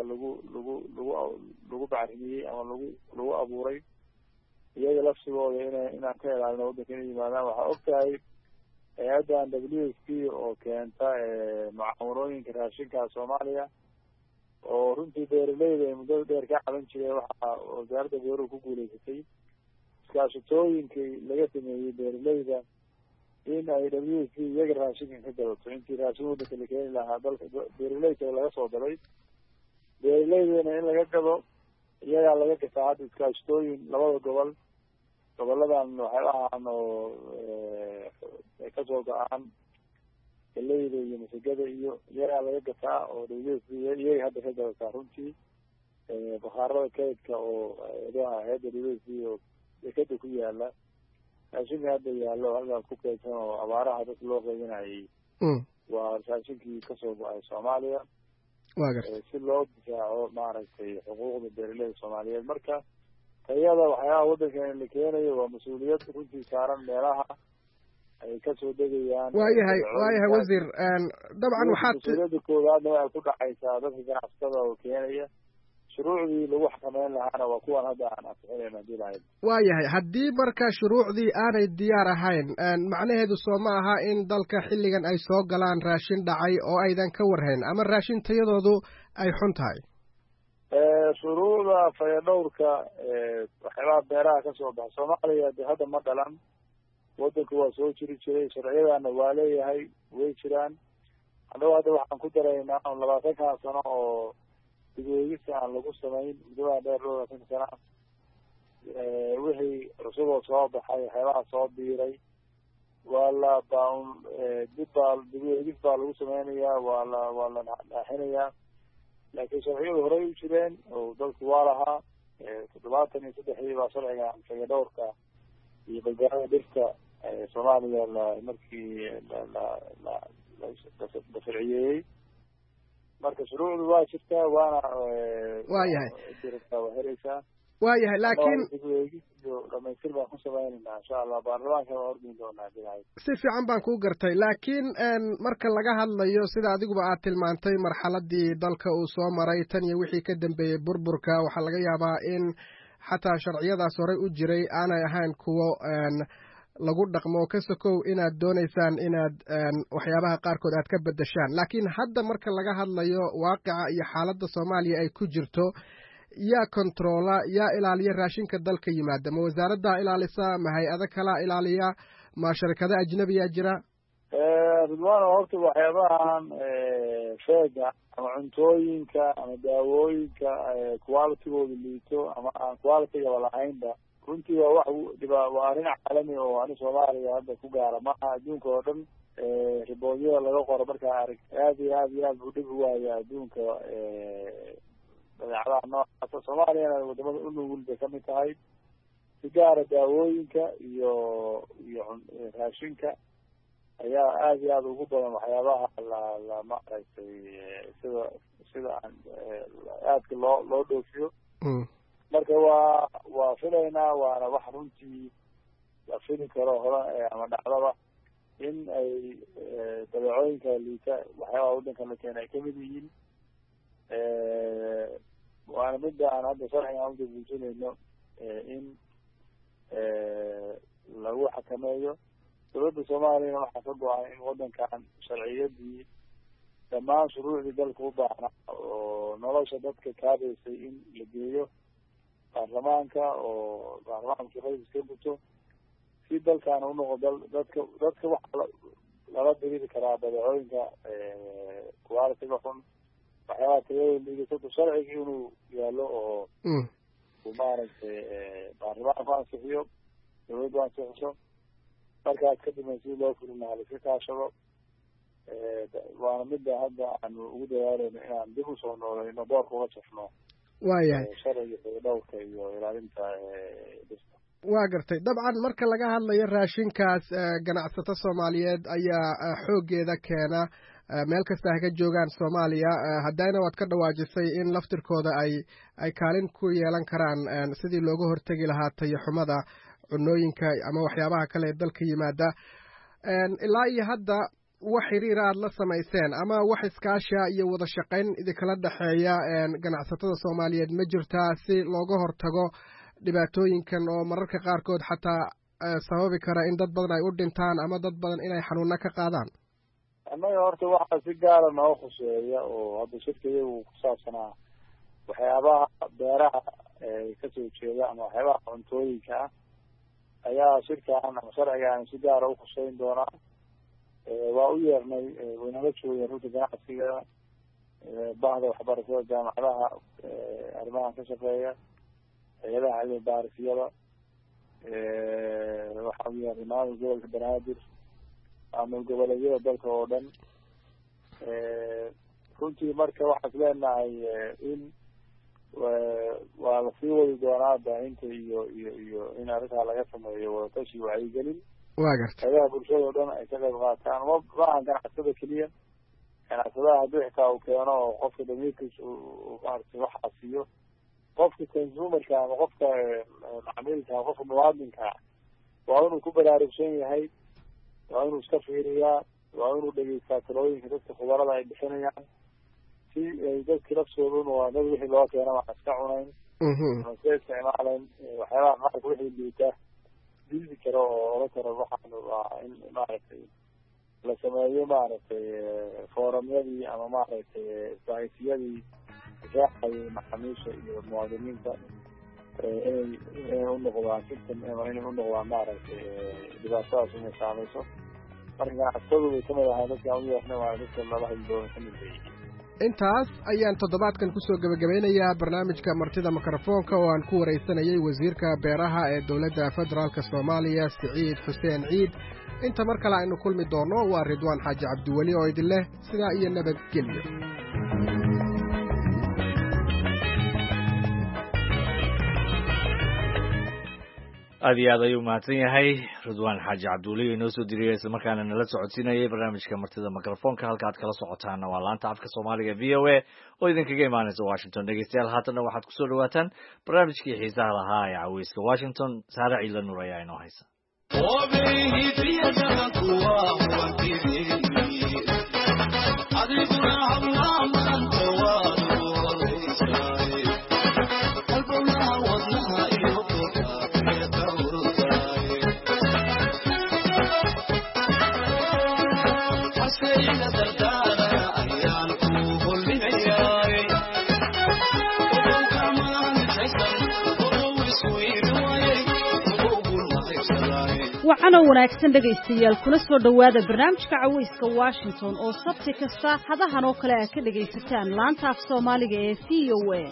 lagu bacrimiyey ama lagu abuuray iyaga lafsigooda inaan ka ilaalino waddanka inay yimaadaan. waxaa og tahay hay-addan WFP oo keenta mucaawanooyinka raashinka Soomaaliya oo runtii beeraleyda ay muddada dheer ka caban jireen. waxaa wasaaradda beeruhu ku guuleysatay iskaashatooyinkii laga sameeyey beeraleyda in ay WFP iyaga raashinka ka gadato. intii raashin waddanka la keeni lahaa dalka beeraleyda laga soo galay beeraleydana in laga gado iyagaa laga gataa. hadda iskaashatooyin labada goboladan waxyaabahan oo kasoo go-aan galeyda iyo masagada iyo iyagaa laga gataa oo WFP iyaga hadda ka gadataa. runtii bakhaarada kaydka oo hay-adda WFP oo dekada ku yaala raashinka hadda yaalo halkaas ku kaydsan oo abaaraha dadka loo qaybinayay waa raashinkii kasoo go-ay Soomaaliya si loo difaaco maaragtay xuquuqda beeraleyda Soomaaliyeed. marka tayada waxyaabaha waddankeena la keenayo waa mas-uuliyad runtii saaran meelaha ay kasoo degayaan. waayahay wasiir dabcan waxaad mas-uuliyadda koowaadna waxay ku dhacaysaa dadka ganacsatada oo keenaya. shuruucdii lagu xakameyn lahaana waa kuwan hadda aan ansixinayn hadii lahayd. waayahay haddii marka shuruucdii aanay diyaar ahayn macnaheedu soo ma aha in dalka xilligan ay soo galaan raashin dhacay oo aydan ka warhayn ama raashin tayadoodu ay xun tahay? shuruucda fayadhowrka waxyaabaha beeraha kasoo baxa Soomaaliya de hadda ma dhalan. waddanku waa soo jiri jiray, sharciyadana waa leeyahay, way jiraan. annagu hadda waxaan ku daraynaa 20 sano oo dib-u-eegis aan lagu samayn muddada dheer 20 sana wixii cusub oo soo baxay waxyaabaha soo biiray waa la dib-u-eegis baa lagu sameynayaa, waa la dhaaxinayaa. laakiin sharciyadu horey u jireen oo dalku waa lahaa 73 baa sharciga fayadhowrka iyo badbaadada dhirta Soomaaliya markii la sharciyeeyey. marka shuruucdu waa jirtaa waana waayahay waa helaysaa. waayahay laakiin dhamaystir baan ku sameynaynaa insha Allah. baarlamaanka waa ordin doonaa bilahay. si fiican baan kuu gartay. laakiin marka laga hadlayo sida adiguba aad tilmaantay marxaladii dalka uu soo maray tan iyo wixii ka dambeeyey burburka waxaa laga yaabaa in xataa sharciyadaas horey u jiray aanay ahayn kuwo lagu dhaqmo ka sokow inaad doonaysaan inaad waxyaabaha qaarkood aad ka beddeshaan. laakiin hadda marka laga hadlayo waaqica iyo xaaladda Soomaaliya ay ku jirto yaa controla yaa ilaaliya raashinka dalka yimaada? ma wasaaraddaa ilaalisa? ma hay-ado kalaa ilaaliya? ma sharikado ajnabiyaa jira? ridwaan horta waxyaabahan feega ama cuntooyinka ama daawooyinka qualitygooda liito ama aan qualitygaba lahaynba runtii waa wax waa arrin caalami oo ani Soomaaliya hadda ku gaara maaha. adduunka oo dhan riboodyada laga qoro markaa arag aad iyo aad u dhib waaya adduunka badeecadaha noocaasa. Soomaaliyana wadamada u nugul bay kamid tahay. si gaara daawooyinka iyo raashinka ayaa aada iyo aada ugu badan waxyaabaha la maaragtay sida aan aadka loo dhoofiyo marka waa filaynaa waana wax runtii la fili karo hore ama dhacdaba in ay dabeecooyinka liita waxyaabaha waddankan la keena ay kamid yihiin waana midda aan hadda sharciga aan udabuujinayno in lagu xakameeyo dowladda soomaaliyana waxaa ka go-an in waddankan sharciyadii dhammaan shuruucdii dalka u baahnaa oo nolosha dadka kaabeysay in la geeyo baarlamaanka oo baarlamaanka rais ka guto si dalkaana unoqo dadka waxaa lala diriri karaa dabeecooyinka qualitiga xun waxyaabaha tayada liidato sharciga inuu yaalo oo maaragtay baarlamaanku ansixiyo dawladdu ansixiso markaas kadibna si loo fulin lahaa laiska kaashado waana midda hadda aanu ugu dadaaleyno inaan dib usoo noolayno boorka uga jafno waayahay sharciga dhowrka iyo ilaalinta dhista waa gartay dabcan marka laga hadlayo raashinkaas ganacsato soomaaliyeed ayaa xooggeeda keena meel kasta ha ka joogaan soomaaliya haddana waad ka dhawaajisay in laftirkooda ay kaalin ku yeelan karaan sidii looga hortegi lahaa tayaxumada cunooyinka ama waxyaabaha kale ee dalka yimaada ilaa iyo hadda wax xiriir aad la samayseen ama wax iskaasha iyo wada shaqayn idinkala dhexeeya ganacsatada soomaaliyeed ma jirtaa si looga hortago dhibaatooyinkan oo mararka qaarkood xataa sababi kara in dad badan ay u dhintaan ama dad badan inay xanuuna ka qaadaan annaga horta waxaa si gaara noo khuseeya oo hadda shirkaya uu ku saabsanaa waxyaabaha beeraha kasoo jeeda ama waxyaabaha cuntooyinka ah ayaa shirkaan ama sharcigaan si gaara u khuseyn doonaa waa u yeernay waynala joogeen runta ganacsiga bahda waxbarashada jaamacadaha arrimahan ka shaqeeya hay-adaha cilmi baarisiyada waxaa u yeernay maamul gobolka banaadir maamul goboleedyada dalka oo dhan runtii marka waxaan is leenahay in waa lasii wadi doonaa baahinta iyo in arrintaa laga sameeyo wadatashi wacyigelin waa garta hayadaha bulshada oo dhan ay ka qayb qaataan maahan ganacsada keliya ganacsadaha haddii xitaa uu keeno oo qofka damiirkiis maaragtay waxaa siiyo qofka consumerka ama qofka macmiilka ama qofka muwaadinka waa inuu ku baraarugsan yahay waa inuu iska fiiriyaa waa inuu dhegeystaa talooyinka dadka khubarada ay bixinayaan si ay dadki lafsoodun waa dad wixii loo keena waxaa iska cunayn ama iska isticmaalayn waxyaabaha qaarka wixii liita diidi karo oo ola karo waxaan waa in maaragtay la sameeyo maaragtay foorumyadii ama maaragtay isbahaysiyadii raacay macaamiisha iyo muwaadiniinta inay unoqdaan system ama inay unoqdaan maaragtay dhibaatadaas inay saameyso marka ganacsadu way kamid ahaa dadkaan u yeernay waa dadka laba hadlooda kamid bay intaas ayaan toddobaadkan kusoo gebagabeynayaa barnaamijka martida mikrofoonka oo aan ku waraysanayay wasiirka beeraha ee dowladda federaalk soomaaliya siciid xuseen ciid inta mar kale aynu kulmi doono waa ridwaan xaaji cabdiweli oo idin leh sidaa iyo nabadgelyo aad iyo aad ayuu mahadsan yahay ridwaan xaaji cabduuli inoo soo diriyay isla markaana nala socodsiinayay barnaamijka martida mikrofoonka halka aad kala socotaana waa laanta afka soomaaliga v o a oo idinkaga imaanaysa washington dhegeystayaal haatanna waxaad kusoo dhawaataan barnaamijkii xiisaha lahaa ee caweyska washington saare ciidla nuur ayaa inoo haysa waxaana wanaagsan dhegaystayaal kula soo dhowaada barnaamijka caweyska washington oo sabti kasta hadahan oo kale aad ka dhegaysataan laanta af soomaaliga ee v o a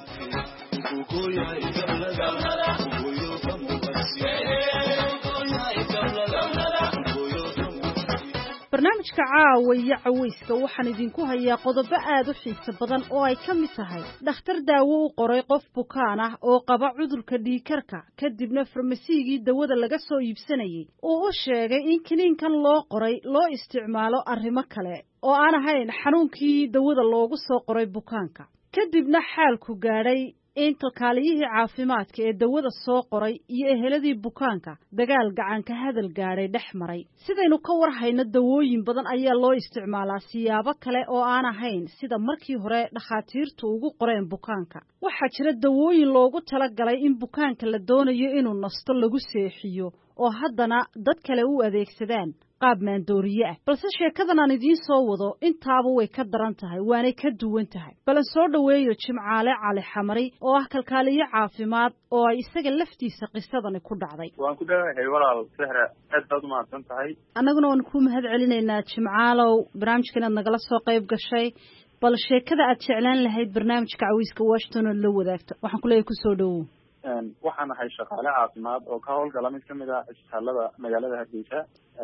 barnaamijka barnaamijka caawa iyo cawayska waxaan idinku hayaa qodobo aad u xiiso badan oo ay ka mid tahay dhakhtar daawo u qoray qof bukaan ah oo qaba cudurka dhiigkarka kadibna farmasigii dawada laga soo iibsanayay oo u sheegay in kiniinkan loo qoray loo isticmaalo arrimo kale oo aan ahayn xanuunkii dawada loogu soo qoray bukaanka kadibna xaalku gaadhay in kalkaaliyihii caafimaadka ee dawada soo qoray iyo eheladii bukaanka dagaal gacanka hadal gaadhay dhex maray sidaynu ka war hayno dawooyin badan ayaa loo isticmaalaa siyaabo kale oo aan ahayn sida markii hore dhakhaatiirtu ugu qoreen bukaanka waxaa jira dawooyin loogu talagalay in bukaanka la doonayo inuu nasto lagu seexiyo oo haddana dad kale u adeegsadaan qaab maandooriye ah balse sheekadan aan idiin soo wado intaaba way ka daran tahay waanay ka duwan tahay balan soo dhoweeyo Jimcaale Cali Xamari oo ah kalkaaliye caafimaad oo ay isaga laftiisa qisadani ku dhacday waan ku dhawahay walaal Sahra aad baad u mahadsan tahay annaguna waan ku mahad celinaynaa Jimcaalow barnaamijkan aad nagala soo qayb gashay bal sheekada aad jeclaan lahayd barnaamijka Cawayska Washington oo la wadaagto waxaan ku leeyahay ku soo dhawow waxaan ahay shaqaale caafimaad oo ka howlgala mid kamid ah isbitaalada magaalada Hargeysa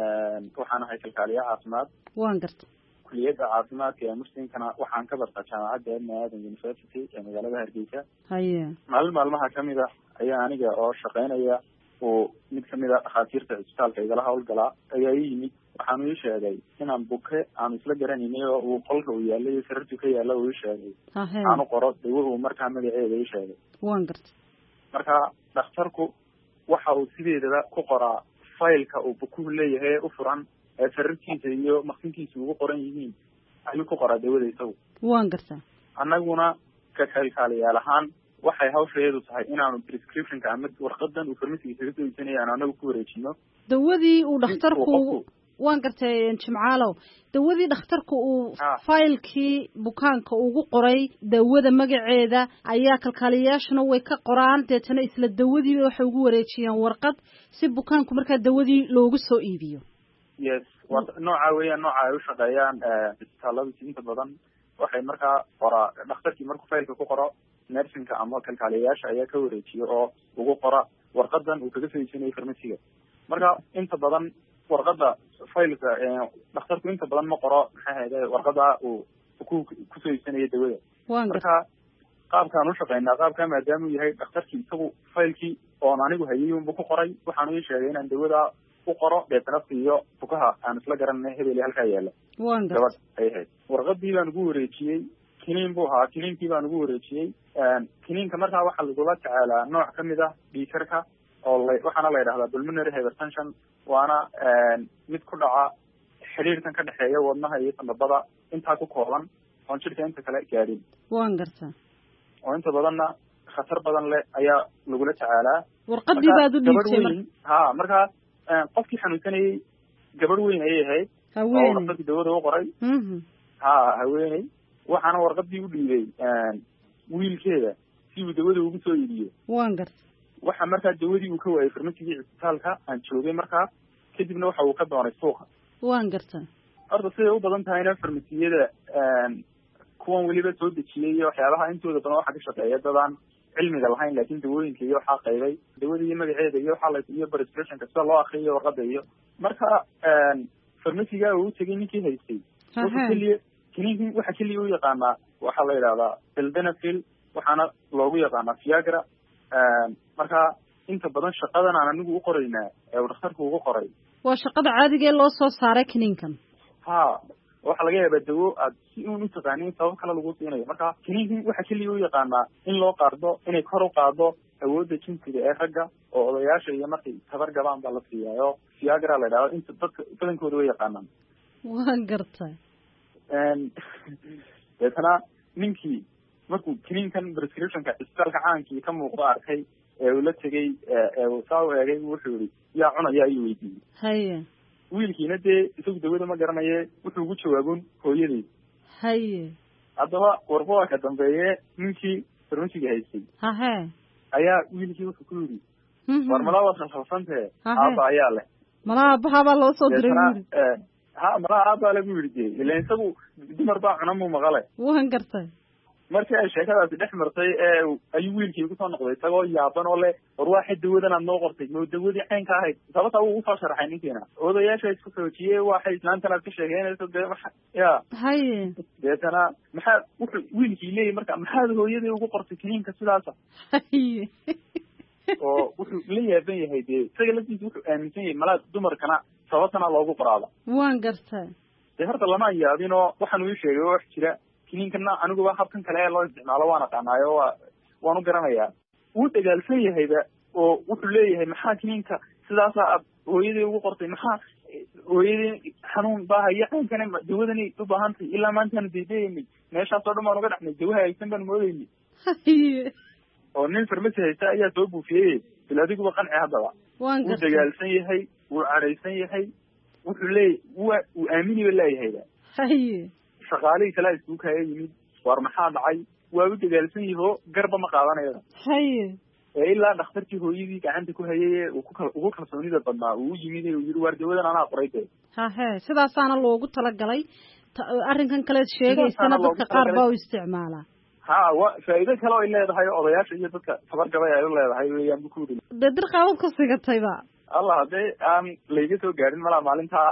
waxaan ahay kalkaaliye caafimaad waan gartay kulliyadda caafimaadka ee muslimkana waxaan ka bartaa jaamacadda Ibn Aadan University ee magaalada Hargeysa haye maalmaha kamid ah ayaa aniga oo shaqeynaya oo mid kamid ah dhakhaatiirta isbitaalka igala howlgalaa ayaa ii yimid waxaan ii sheegay inaan buke aan isla garanayay oo uu qolka uu yaalay sariirtu ka yaala uu ii sheegay aan u qoro dawo uu markaa magaceeda ii sheegay waan gartay marka dhakhtarku waxa uu sideedaba ku qoraa faylka uu bukuhu leeyahay u furan ee sariirtiisa iyo maqsinkiisa ugu qoran yihiin ayuu ku qoraa dawada isagu waan gartaa annaguna ka kalkaaliyaal ahaan waxay hawsheedu tahay inaanu prescriptionka ama warqadan uu farmasiga kaga soo iibsanaya aan anagu ku wareejino dawadii uu dhakhtarku waan gartay Jimcaalow dawadii dhakhtarku uu faylkii bukaanka ugu qoray dawada magaceeda ayaa kalkaaliyaashana way ka qoraan deetana isla dawadii waxay ugu wareejiyaan warqad si bukaanku markaa dawadii loogu soo iibiyo yes nooca weeyaan nooca ay u shaqeeyaan isbitaalada inta badan waxay markaa qoraa dhakhtarkii markuu faylka ku qoro nursingka ama kalkaaliyayaasha ayaa ka wareejiya oo ugu qora warqadan uu kaga soo iibsanayo farmasiga marka inta badan warqada faylka dhakhtarku inta badan ma qoro maxay ahayd warqada uu kusoo iibsanayo dawada marka qaabkaan u shaqeynaa qaabka maadaama uu yahay dhakhtarkii isagu faylkii oon anigu hayay unba ku qoray waxaan ii sheegay inaan dawada u qoro deetana siiyo bukaha aan isla garanay hebeli halkaa yaala gabadh ay ahayd warqadii baan ugu wareejiyey kiniin buu ahaa kiniinkii baan ugu wareejiyey kiniinka markaa waxaa lagula tacaalaa nooc kamid ah dhiigkarka oo waxaana la yidhahdaa pulmonary hypertension waana mid ku dhaca xiriirkan ka dhexeeya wadnaha iyo sanbabada intaa ku kooban oon jirka inta kale gaadhin waan gartaa oo inta badanna khatar badan leh ayaa lagula tacaalaa warqadii baad u dhiibtay ha markaa qofkii xanuunsanayay gabadh weyn ayay ahayd oo dhakhtarkii dawada u qoray ha haweeney waxaana warqadii u dhiibay wiilkeeda si uu dawada ugu soo iibiyo waan gartay waxa markaa dawadii uu ka waayay farmasigii isbitaalka aan joogay markaa kadibna waxa uu ka doonay suuqa waan gartaa horta siday u badan tahayna farmasiyada kuwan weliba soo dejiyay iyo waxyaabaha intooda badan waxaa ka shaqeeya dadaan cilmiga lahayn laakiin dawooyinka iyo waxaa qaybay dawada iyo magaceeda iyo waxaa la iyo prescriptionka sida loo akriyo warqada iyo marka farmasiga uu tegay ninkii haystay kiniinkan waxa keliya u yaqaanaa waxaa la yidhahdaa sildenafil waxaana loogu yaqaanaa Viagra marka inta badan shaqadan aan anigu u qoraynaa ee dhakhtarku ugu qoray waa shaqada caadiga ee loo soo saaray kiniinkan ha waxa laga yaabaa dawo aad si uun u taqaanin sabab kale lagu siinayo marka kiniinkan waxa keliya u yaqaanaa in loo qaado inay kor u qaado awoodda jinsiga ee ragga oo odayaasha iyo markay tabar gabaan baa la siiyaayo Viagra la yidhahdo inta dadka badankooda way yaqaanaan waan gartaa deetana ninkii markuu kiniinkan prescriptionka isbitaalka caankii ka muuqdo arkay ee uu la tegay ee uu saa u eegay wuxuu yidhi yaa cunaya ayuu weydiiyey haye wiilkiina dee isagu dawada ma garanaye wuxuu ugu jawaabun hooyadeed haye haddaba warba ka dambeeye ninkii farmasiga haystay hahe ayaa wiilkii wuxuu ku yidhi war malaa waad khalkhalsantee aaba ayaa leh malaa abaha baa loo soo diray ha malaa aabaa lagu yidhi dee ilan isagu dumar baa cuna muu maqale waan gartay markii ay sheekadaasi dhex martay ayuu wiilkii igu soo noqday isagoo yaaban oo leh war waa dawadan aad noo qortay ma dawadii caynka ahayd sababta uu usoo sharaxay ninkiina odayaasha isku xoojiyey waxay islaantan aad ka sheegeynayso dee ya haye deetana maxaa wuxuu wiilkii leeyahy marka maxaad hooyadii ugu qortay kiniinka sidaasa haye oo wuxuu la yaaban yahay dee isaga laftiisa wuxuu aaminsan yahay malaa dumarkana sababtana loogu qoraada waan gartay dee horta lama yaabin oo waxaan uu sheegay wax jira kiniinkana aniguba habkan kale ee loo isticmaalo waan aqaanaayo waan u garanayaa wuu dagaalsan yahayba oo wuxuu leeyahay maxaa kiniinka sidaasa aad hooyadii ugu qortay maxaa hooyadii xanuun baa haya caynkana dawadani u baahantahay ilaa maantaanu daydaynay meeshaasoo dhan baan uga dhexnay dawaha haysan baan moodaynay oo nin farmasi haysta ayaa soo buufiyey bil adiguba qanci haddaba wuu dagaalsan yahay wuu cadhaysan yahay wuxuu leeyahy wuu aaminiba leeyahayba haye shaqaalihii kalaa iskugu kaya yimid war maxaa dhacay waa u dagaalsan yaho garba ma qaadanayada haye ilaa dhakhtarkii hooyadii gacanta ku hayay ugu kalsoonida badnaa uu yimid uu yiri waar dawadan anaa qoray de hahe sidaasaana loogu talagalay arrinkan kaleed sheegaysana dadka qaar baa u isticmaalaa ha wa faa'iido kale oo ay leedahay odayaasha iyo dadka tabargabay ay u leedahay weeyaan bukuudi dee dirqaabad ku sigatayba allah hadee aan layga soo gaarin malaa maalintaa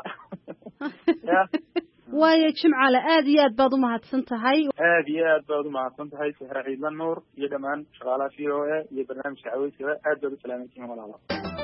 waayo jimcaale aad iyo aad baad umahadsan tahay aad iyo aad baad umahadsan tahay sahra ciidlan nuur iyo dhammaan shaqaalaha v o a iyo barnaamijka caweyskaba aad baad u salaamaysiin walaala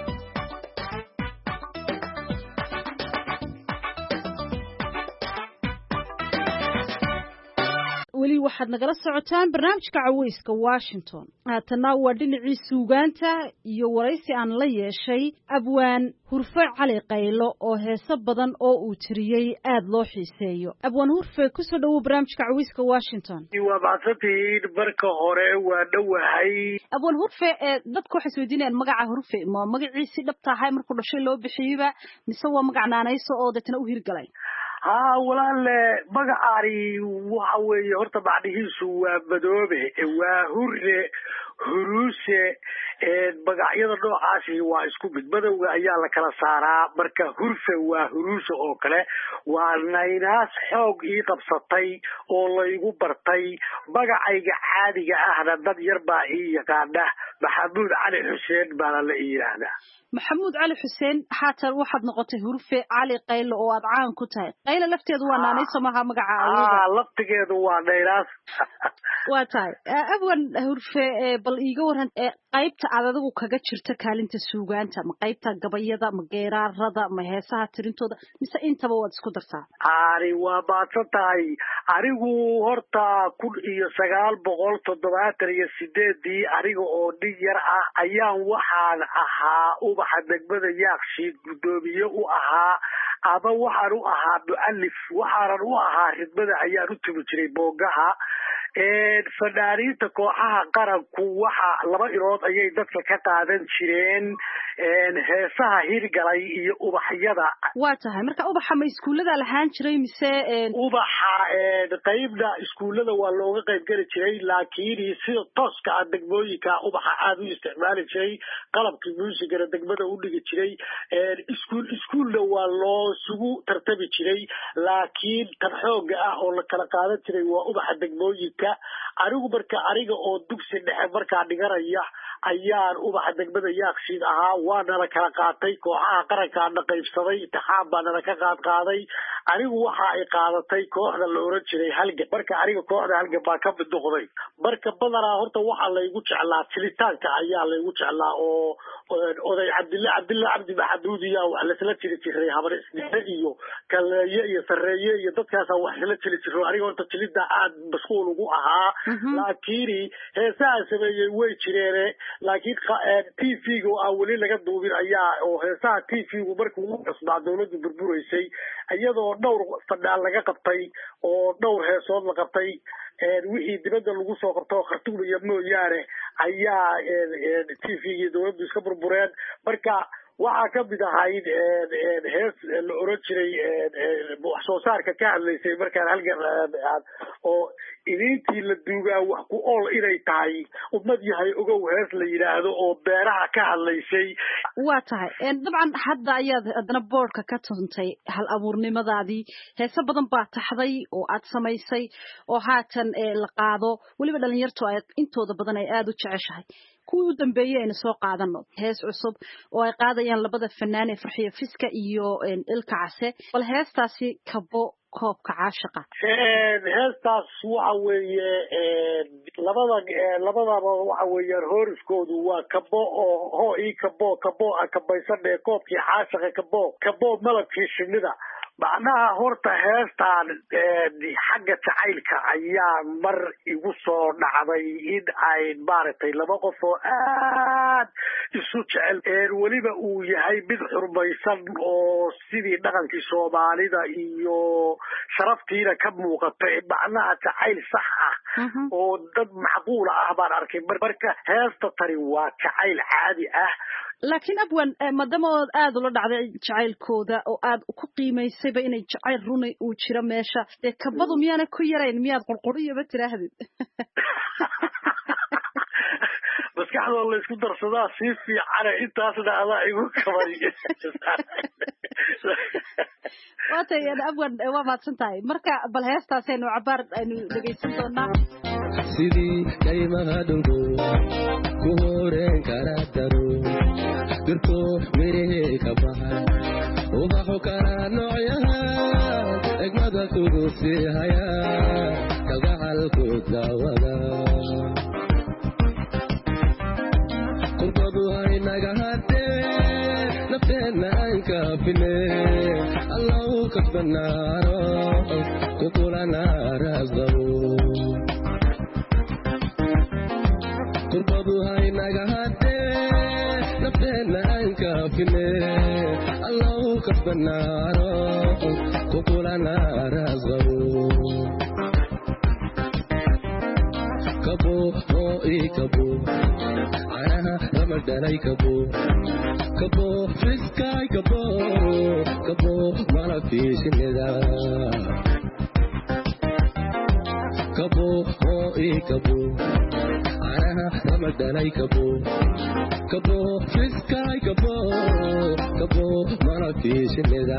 weli waxaad nagala socotaan barnaamijka caweyska Washington haatana waa dhinacii suugaanta iyo waraysi aan la yeeshay abwaan Hurfe Cali Qaylo oo heeso badan oo uu tiriyay aad loo xiiseeyo abwaan Hurfe ku soo dhaw barnaamijka caweyska Washington waa baasatiin barka hore waa dhawahay abwaan Hurfe dadku waxay weydiinayaan magaca Hurfe ma magaciisi dhabta ahay markuu dhashay loo bixiyayba mise waa magac naanayso oo dadna u hirgalay ها ولا بقعري وحوي هرت بعده سوا بدوبه وهر هروسه بقعيدا noocaasi waa isku mid badowga ayaa la kala saaraa marka hurfe waa huruuso oo kale waa naynaas xoog ii qabsatay oo la igu bartay bagacayga caadiga ahna dad yar baa ii yaqaana maxamuud cali xuseen baa la yiraahdaa maxamuud cali xuseen haatan waxaad noqotay hurfe cali qaylo oo aad caan ku tahay qaylo lafteedu waa naanayso maaha magaca ayaga laftigeedu waa naynaas waa tahay abwan hurfe bal iiga waran qaybta aad adigu kaga jirta kaalinta suugaanta ma qaybta gabayada ma geeraarada ma heesaha tirintooda mise intaba waad isku dartaa ari waa baadsan tahay anigu horta 1978 aniga oo dhig yar ah ayaan waxaan ahaa ubaxa degmada Yaaqshiid gudoomiye u ahaa aba waxaan u ahaa mu'allif waxaan u ahaa ridmada ayaan u timi jiray boogaha fanaaniinta kooxaha qaranku waxa laba irood ayay dadka ka qaadan jireen heesaha hirgalay iyo ubaxyada waa tahay marka ubaxa ma iskuulada lahaan jiray mise ubaxa qaybna iskuulada waa looga qayb geli jiray laakiin sida tooska ah degmooyinka ubaxa aad u isticmaali jiray qalabkii muusigana degmada u dhigi jiray iskuulna waa loo sugu tartami jiray laakiin tan xooga ah oo la kala qaadan jiray waa ubaxa degmooyinka anigu marka aniga oo dugsi dhexe markaa dhiganaya ayaan ubaxa degmada Yaaqshiid ahaa waana la kala qaatay kooxaha qarankaana qaybsaday intixaan baana la ka qaaday anigu waxa ay qaadatay kooxda la oran jiray halgan marka aniga kooxda halgan baa ka mid noqday marka badanaa horta waxa la igu jeclaa tilitaanka ayaa la igu jeclaa oo oday Cabdilla Cabdi Maxamuud iyo wax la isla jiray habar isniin iyo kaleeye iyo sareeye iyo dadkaas wax la jiray aniga horta tilida aad mashquul ugu ahaa laakiin heesaha sameeyay way jireen laakiin TV-ga oo wali laga duubin ayaa oo heesaha TV-gu markuu u cusbaa dawladdu burburaysay iyadoo dhowr fadhaal laga qabtay oo dhowr heesood la qabtay wixii dibadda lagu soo qabto khartuum iyo mooyaane ayaa TV-ga dawladdu iska burbureen marka waxaa ka mid ahayd hees la oran jiray wax soo saarka ka hadlaysay markaan halgan oo idintii la duugaa wax ku ool inay tahay ummad yahay ogow hees la yidhaahdo oo beeraha ka hadlaysay waa tahay dabcan hadda ayaad haddana boodhka ka tuntay hal abuurnimadaadii heese badan baa taxday oo aad samaysay oo haatan la qaado weliba dhalinyartu ay intooda badan ay aada u jeceshahay kuwii u dambeeyey aynu soo qaadano hees cusub oo ay qaadayaan labada fanaan ee Farxiyo Fiska iyo Ilka Case bal heestaasi kabo koobka caashiqa heestaas waxa weeye labadaba waxa weeyaan horiskoodu waa kabo oo hoo ii kabo kabaysan ee koobkii caashiqa kabo malabkii shinnida macnaha horta heestaan xagga jacaylka ayaa mar igu soo dhacday in ay maaragtay laba qof oo aad isu jecel weliba uu yahay mid xurmaysan oo sidii dhaqankii Soomaalida iyo sharaftiina ka muuqata macnaha jacayl sax ah oo dad macquul ah baan arkay marka heesta tani waa jacayl caadi ah laakiin abwan madama aad ula dhacday jacaylkooda oo aad ku qiimaysayba inay jacayl run uu jiro meesha ee kabadu miyaana ku yarayn miyaad qurquriyaba tiraahdid maskaxdooda la isku darsadaa si fiican intaasna adaa igu kabay waatay abwan waa mahadsan tahay marka bal heestaasaynu cabaar aynu dhegaysan doonaa sidii kaymaha dhulku ku horeen kara daro dirto mirihii ka baxay ubaxu kala noocyaha egmada kugu sii haya kalgacalku daawada qurbadu haynaga hadee nafteenna aan kaafine allahu kasbanaaro kukulana raasdabo qurbadu haynaga hadee nafteenna aan kaafine allahu kasbanaaro kukulana raasdabo kabo oo ii kabo canaha ramadhalay kabo kabo fiskaay kabo malabkii shinnida kabo oo ii kabo canaha ramadhalay kabo fiskaay kabo malabkii shinnida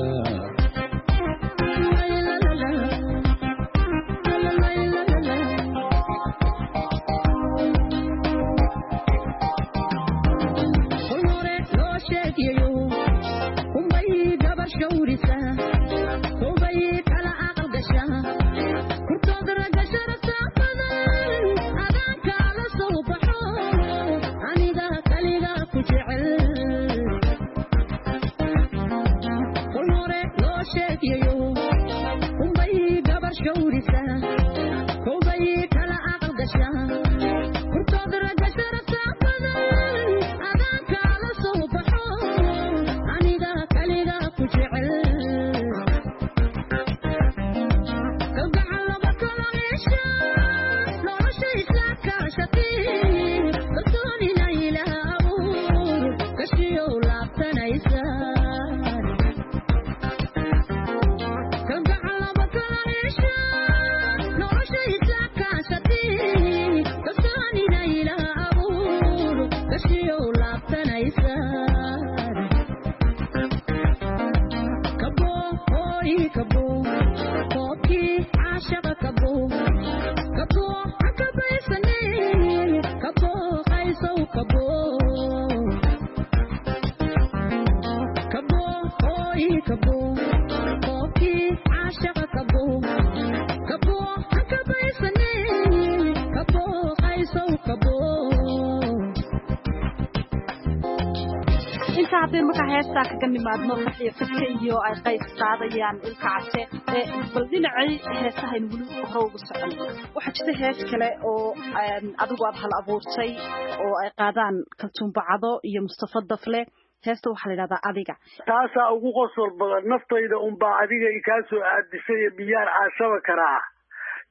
nimaadno Farxiyo Fiska iyo ay qayb qaadayaan Ilka Case bal dhinacay heesahan wali ugu socon waxa jirta hees kale oo adigu aad hal abuurtay oo ay qaadaan Kaltuun Bacado iyo Mustafa Dafle heesta waxa la yiraahdaa adiga taasa ugu qosol badan naftayda un baa adiga ka soo aadisay biyar aashaba karaa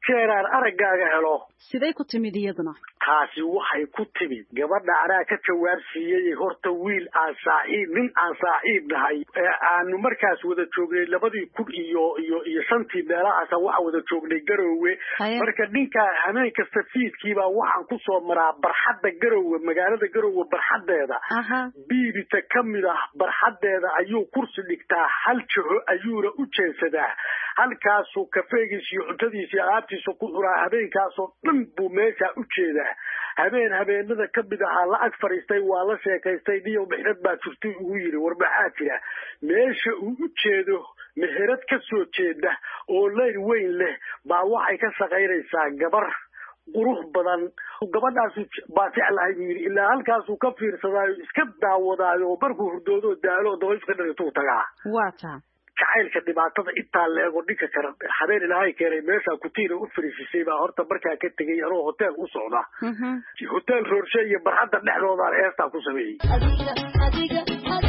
jeeraan araggaaga helo siday ku timid iyaduna taasi waxay ku timid gabadha anaa ka jawaabsiiyey horta wiil aan nin aan saaxiib nahay aanu markaas wada joognay 2005 meelahaas waxa wada joognay Garowe marka ninka habeen kasta fiidkiiba waxaan ku soo maraa barxadda Garowe magaalada Garowe barxadeeda biibita kamid ah barxadeeda ayuu kursi dhigtaa hal jaho ayuuna u jeesadaa halkaasuu kafeegiisa iyo cuntadiisa iyo alaabtiisa ku xuraa habeenkaasoo dhan buu meesha u jeedaa habeenada ka mid ahaa la ag fariistay waa la sheekaystay niyo mixrad baa jirtay ugu yiri war maxaa jira meesha uu u jeedo mixrad ka soo jeeda oo leyn weyn leh baa waxay ka shaqaynaysaa gabar qurux badan gabadhaas baa jeclahay yiri ilaa halkaas uu ka fiirsadaayo iska daawadaayo markuu hurdoodo daalo dabayska dhintuu tagaa waata jacaylka dhibaatada intaa leego dhinka kale habeen ilaahay keenay meesha ku tiina u fariisisay baa horta markaa ka tegay anoo hotel u socda hotel Roorshe iyo barxadda dhexdooda heestaa ku sameeyay adiga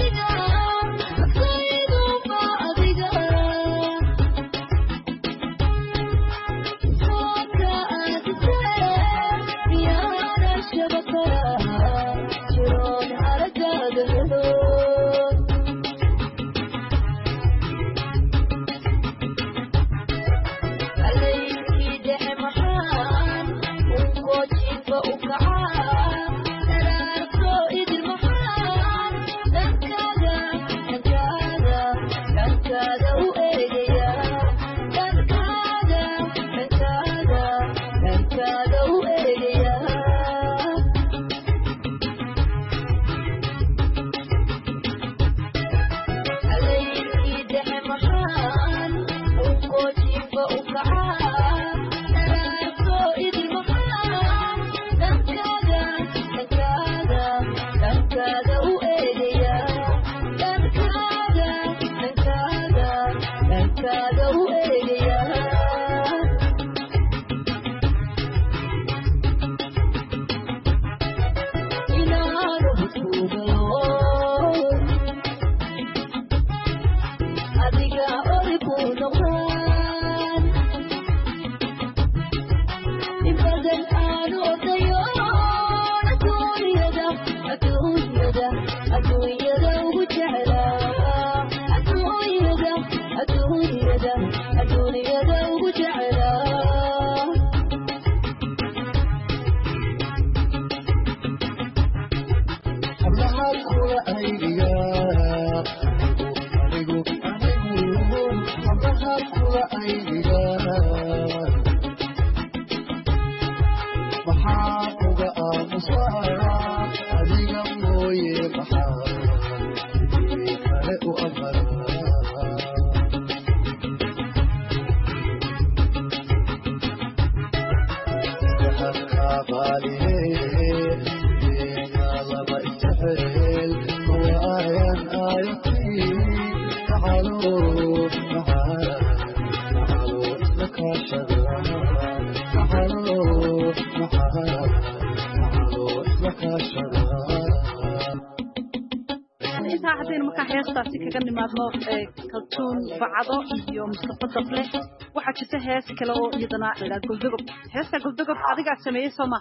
kaltuun bacdo iyo mustaqbal leh waxa jirta hees kale oo iyadana la guldogob heesta guldogob adiga sameeyay Soma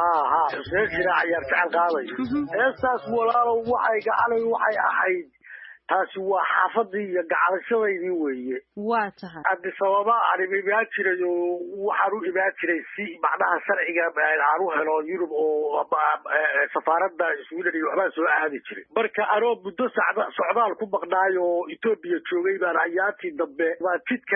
Xuseen Shiraac ayaa jecel qaaday heestaas walaalow waxay gacanay waxay ahayd taasi waa xaafadii iyo gacalashadaydii weeye waa tahay Addis Ababa aan jiray waxaan u imaan jiray si macnaha sharciga aan u helo Yurub oo safaaradda Sweden iyo waxba soo aadi jiray marka anoo muddo socdaal ku maqnaayo Ethiopia joogay baan ayaantii dambe waa jidka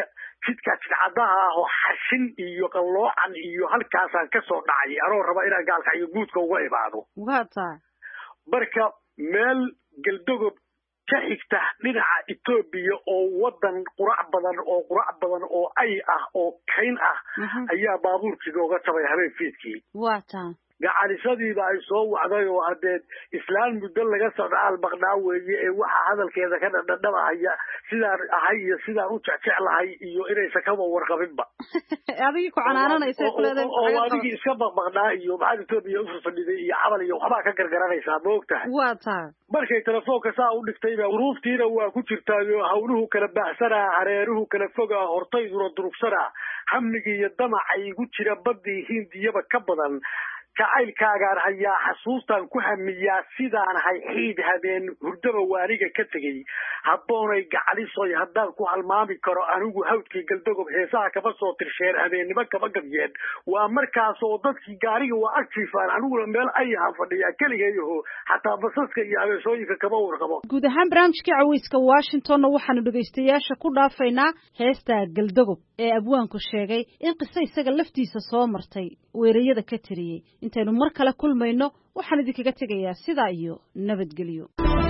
caddaha oo xashin iyo qaloocan iyo halkaasaan ka soo dhacay anoo raba inaan gaalka iyo guudka uga imaado waa tahay marka meel galdogob ka xigta dhinaca Ethiopia oo wadan qurac badan oo ay ah oo kayn ah ayaa baabuurkii uga tabay habeen fiidkii waa taa gacalisadiiba ay soo wacday oo haddee islaan muddo laga socdaal maqnaa weeye ee waxa hadalkeeda ka dhadhamahaya sidaan ahay iyo sidaan u jecjeclahay iyo inaysan kaba warqabinba adigii ku canaananaysa kuleedahay oo adigii iska maqnaa iyo maxaad Itoobiya u fadhiday iyo cabal iyo waxbaa ka gargaranaysaa ma ogtahay waa taa markay telefoonka saa u dhigtayba uruuftiina waa ku jirtaayo hawluhu kala baaxsanaa hareeruhu kala fogaa hortayduna durugsanaa hamigii iyo damacay igu jira baddii hindiyaba ka badan jacaylkaagaan hayaa xasuustaan ku hamiyaa sidaan hay xiid habeen hurdaba waaniga ka tegey habboonay gacalisoy haddaan ku halmaami karo anigu hawdkii galdagob heesaha kama soo tirsheen habeennimo kama gabyeen waa markaas oo dadkii gaariga waa agtiifaan aniguna meel ayahan fadhiyaa keligeeyaho xataa basaska iyo habeeshooyinka kama warqabo guud ahaan barnaamijkii cawayska washingtonna waxaanu dhegaystayaasha ku dhaafaynaa heesta galdagob ee abwaanku sheegay in qiso isaga laftiisa soo martay weerayada ka tiriyey intaynu mar kale kulmayno waxaan idinkaga tegayaa sidaa iyo nabadgelyo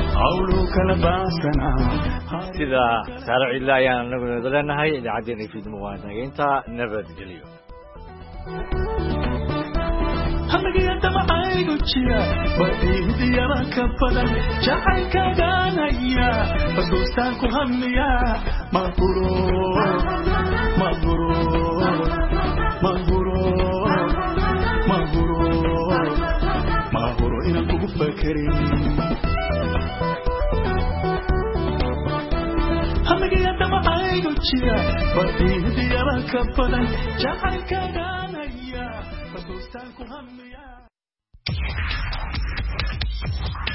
sida saare ciidle ayaan anagu nada leenahay idaacaddeenna fiidmo waa nageynta nabadgelyo hamigiyadamacaygu jira badiidiyaba ka badan jacaylkaagaan haya xusuustaan ku hamiya mahuro inaan kugu fakerin hamigiyadamacaygu jira badiidiyaba ka badan jacaylkaagaan